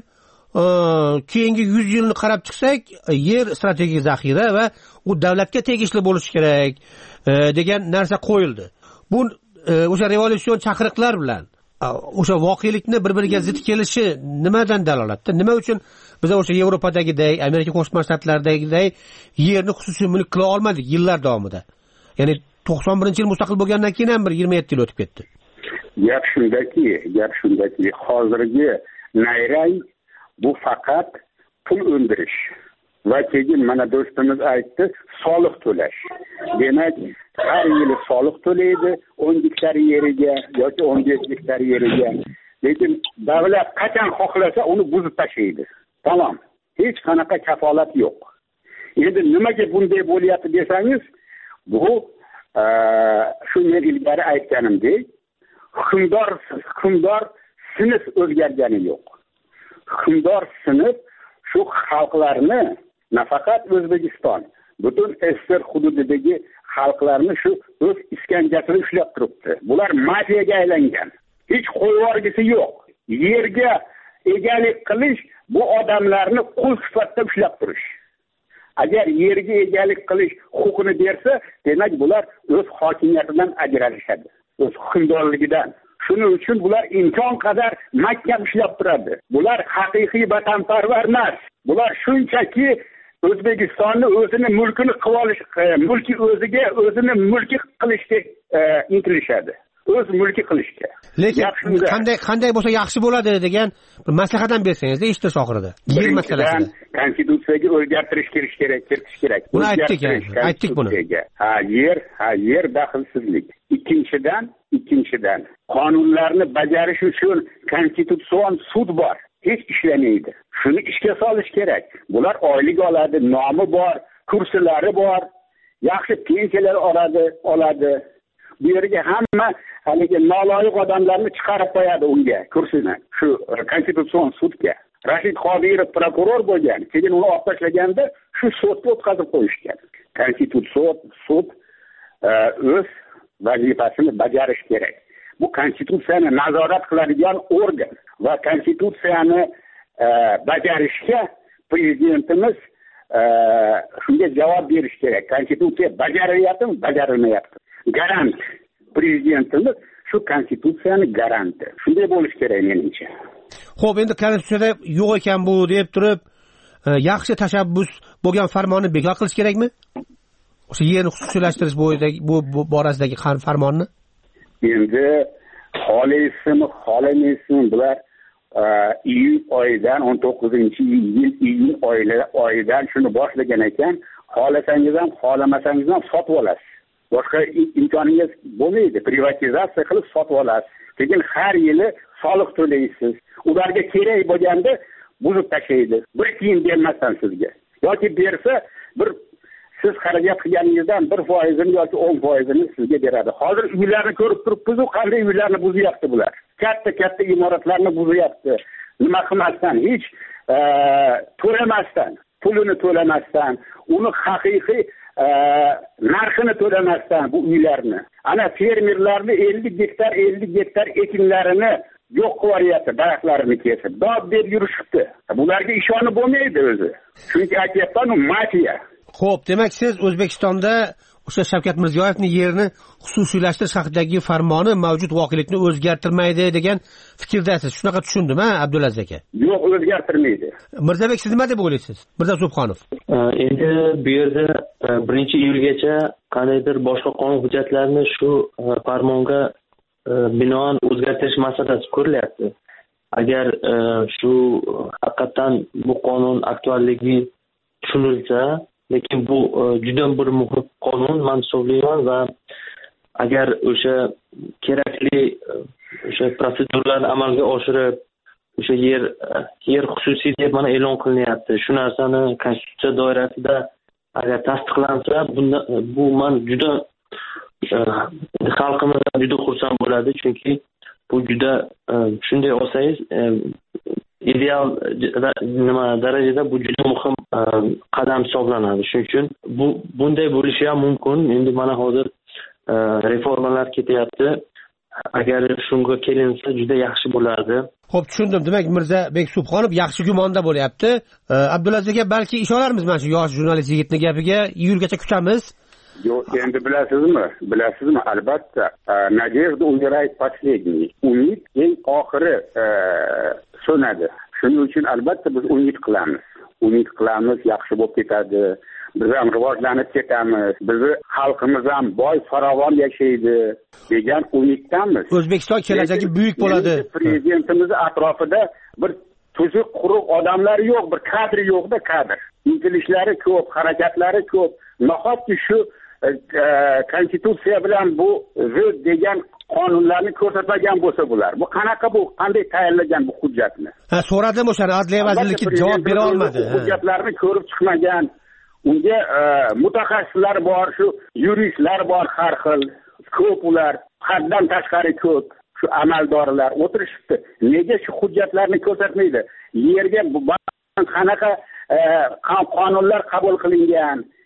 keyingi yuz yilni qarab chiqsak, yer strategik zaxira va u davlatga tegishli bo'lishi kerak degan narsa qo'yildi. Bu o'sha revolyusion chaqiriqlar bilan o'sha voqelikni bir-biriga zid kelishi nimadan dalolatda? Nima uchun biz o'sha Yevropadagidek, Amerika Qo'shma Shtatlaridagidek yerni xususiy mulk qila olmadik yillar davomida? Ya'ni to'qson birinchi yil mustaqil bo'lgandan keyin ham bir yigirma yetti yil o'tib ketdi.
Gap shundaki, gap shundaki, hozirgi nayrang bu faqat pul o'ndirish. Va keyin mana do'stimiz aytdi, soliq to'lash. Demak, har yili soliq to'laydi o'n gektar yeriga yoki o'n besh gektar yeriga. Lekin davlat qachon xohlasa uni buzib tashlaydi. Tamom. Hech qanaqa kafolat yo'q. Endi nimaga bunday bo'lyapti desangiz, bu shu men ilgari aytganimdek, hukmdor hukmdor sinf o'zgargani yo'q. Hukmdor sinf shu xalqlarni nafaqat O'zbekiston, butun Ester hududidagi xalqlarni shu o'z iskanjasini ushlab turibdi. Bular mafiyaga aylangan. Hech qo'yvorgisi yo'q. Yerga egalik qilish bu odamlarni qul sifatida ushlab turish. Agar yerga egalik qilish huquqini bersa, demak bular o'z hokimiyatidan ajralishadi, o'z hukmdorligidan. Shuning uchun bular imkon qadar mahkam ishlab turadi. Bular haqiqiy vatanparvar emas. Bular shunchaki O'zbekistonni o'zini mulkini qilib olish, mulki o'ziga o'zini mulki qilishga intilishadi. O'z mulki qilishga.
Lekin qanday qanday bo'lsa yaxshi bo'ladi degan bir maslahat ham bersangiz, eshitish oxirida. Yer masalasida
konstitutsiyaga o'zgartirish kirish kerak, kiritish kerak.
Buni aytdik, aytdik buni.
Ha, yer, ha, yer daxlsizlik. Ikkinchidan, ikkinchidan qonunlarni bajarish uchun konstitutsion sud bor. Hech ishlamaydi. Shuni ishga solish kerak. Bular oylik oladi, nomi bor, kursilari bor, yaxshi pensiyalar oladi, oladi. Bu yerga hamma haligi noloyiq odamlarni chiqarib qo'yadi unga, kursini, shu konstitutsion sudga. Rashid Qodirov prokuror bo'lgan, keyin uni olib tashlaganda shu sudga o'tkazib qo'yishgan. Konstitutsion sud o'z vazifasini bajarish kerak. Bu konstitutsiyani nazorat qiladigan organ va konstitutsiyani bajarishga prezidentimiz shunga javob berish kerak. Konstitutsiya bajarilyaptimi, bajarilmayapti. Garant prezidentimiz shu konstitutsiyani garanti. Shunday bo'lish kerak menimcha.
Xo'p, endi konstitutsiyada yo'q ekan bu deb turib, yaxshi tashabbus bo'lgan farmonni bekor qilish kerakmi? O'sha yerni xususiylashtirish bo'yicha bu borasidagi farmonni? Endi
xohlaysizmi, xohlamaysizmi, bular iyun oyidan o'n to'qqizinchi yil iyun oyidan shuni boshlagan ekan, xohlasangiz ham, xohlamasangiz ham sotib olasiz. Boshqa imkoningiz bo'lmaydi. Privatizatsiya qilib sotib olasiz. Keyin har yili soliq to'laysiz. Ularga kerak bo'lganda buzib tashlaydi. Bir tiyin bermasdan sizga. Yoki bersa, bir siz xarajat qilganingizdan bir foizini yoki o'n foizini sizga beradi. Hozir uylarni ko'rib turibmiz, qanday uylarni buzyapti bular. Katta-katta imoratlarni buzyapti. Nima qilmasdan, hech to'lamasdan, pulini to'lamasdan, uni haqiqiy narxini to'lamasdan bu uylarni. Ana fermerlarni ellik gektar ellik gektar ekinlarini yo'q qilyapti, daraxtlarini kesib. Dod deb yurishibdi. Bularga ishonib bo'lmaydi o'zi. Chunki aytyapman, u mafiya.
Xo'p, demak siz O'zbekistonda o'sha Shavkat Mirziyoyevning yerni xususiylashtirish haqidagi farmoni mavjud voqelikni o'zgartirmaydi degan fikrdasiz. Shunaqa tushundim, ha, Abdulaziz aka?
Yo'q, o'zgartirmaydi.
Mirzabek, siz nima deb o'ylaysiz? Mirzo Subhonov.
Endi bu yerda birinchi iyulgacha qandaydir boshqa qonun hujjatlarini shu farmonga binoan o'zgartirish masalasi ko'rilyapti. Agar shu haqiqatan bu qonun aktualligi tushunilsa, lekin bu juda bir muhim qonun, men hisoblayman va agar o'sha kerakli o'sha proseduralarni amalga oshirib, o'sha yer yer xususiy deb mana e'lon qilinyapti. Shu narsani konstitutsiya doirasida agar tasdiqlansa, bunda bu men juda xalqimiz juda xursand bo'ladi, chunki bu juda shunday olsangiz ideal nima darajada bu juda muhim qadam hisoblanadi. Shuning uchun bu bunday bo'lishi ham mumkin. Endi mana hozir reformalar ketyapti. Agar shunga kelinsa juda yaxshi bo'lardi.
Xo'p, tushundim. Demak, Mirzabek Subhonov yaxshi gumonda bo'lyapti. Abdulaziz aka, balki ishonarmiz mana shu yosh jurnalist yigitning gapiga. Iyulgacha kutamiz.
Yo'q, endi bilasizmi? Bilasizmi? Albatta, nadejda umирает последний. Umid eng oxiri so'nadi. Shuning uchun albatta biz umid qilamiz. Umid qilamiz, yaxshi bo'lib ketadi. Biz ham rivojlanib ketamiz. Bizni xalqimiz ham boy, farovon yashaydi degan umiddamiz.
O'zbekiston kelajagi buyuk bo'ladi.
Prezidentimiz atrofida bir tuzuq quruq odamlar yo'q, bir kadr yo'q-da, kadr. Intilishlari ko'p, harakatlari ko'p. Nahotki shu konstitutsiya bilan bu zid degan qonunlarni ko'rsatmagan bo'lsa bular. Bu qanaqa bu, qanday tayyorlagan bu hujjatni?
Ha, so'radim o'shani, Adliya vazirligi javob bera olmadi.
Hujjatlarni ko'rib chiqmagan. Unga mutaxassislar bor, shu yuristlar bor, har xil. Ko'p ular, haddan tashqari ko'p. Shu amaldorlar o'tirishibdi. Nega shu hujjatlarni ko'rsatmaydi? Yerga qanaqa qonunlar qabul qilingan,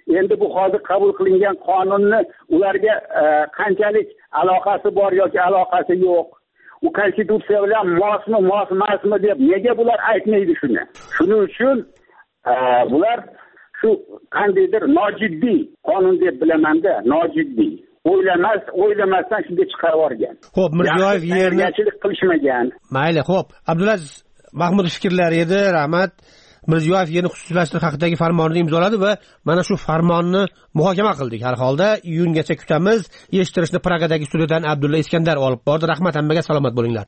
endi bu hozir qabul qilingan qonunni ularga e, qanchalik aloqasi bor yoki aloqasi yo'q, u konstitutsiya bilan mosmi mos emasmi deb nega bular aytmaydi shuni? Shuning uchun e, bular shu qandaydir nojiddiy qonun deb bilamanda, nojiddiy o'ylamas o'ylamasdan shunga chiqarib yuborgan.
Xo'p, Mirziyoyev yerni
qilishmagan.
Mayli, xo'p. Abdulaziz Mahmudov fikrlari edi, rahmat. Mirziyoyev yerni xususiylashtirish haqidagi farmonni imzoladi va mana shu farmonni muhokama qildik. Har holda iyungacha kutamiz. Eshittirishni Pragadagi studiyadan Abdulla Iskandar olib bordi. Rahmat, hammaga salomat bo'linglar.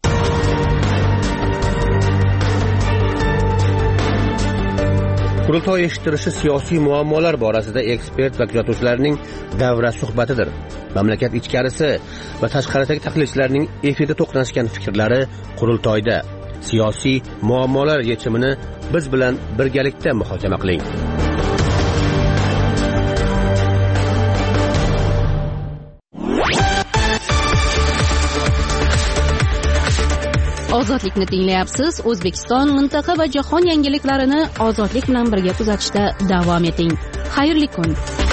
Qurultoy eshittirishi siyosiy muammolar borasida ekspert va kuzatuvchilarning davra suhbatidir. Mamlakat ichkarisi va tashqaridagi tahlilchilarning efirda to'qnashgan fikrlari qurultoyda. Siyosiy muammolar yechimini biz bilan birgalikda muhokama qiling.
Ozodlikni tinglayapsiz. O'zbekiston, mintaqa va jahon yangiliklarini ozodlik bilan birga kuzatishda davom eting. Xayrli kun.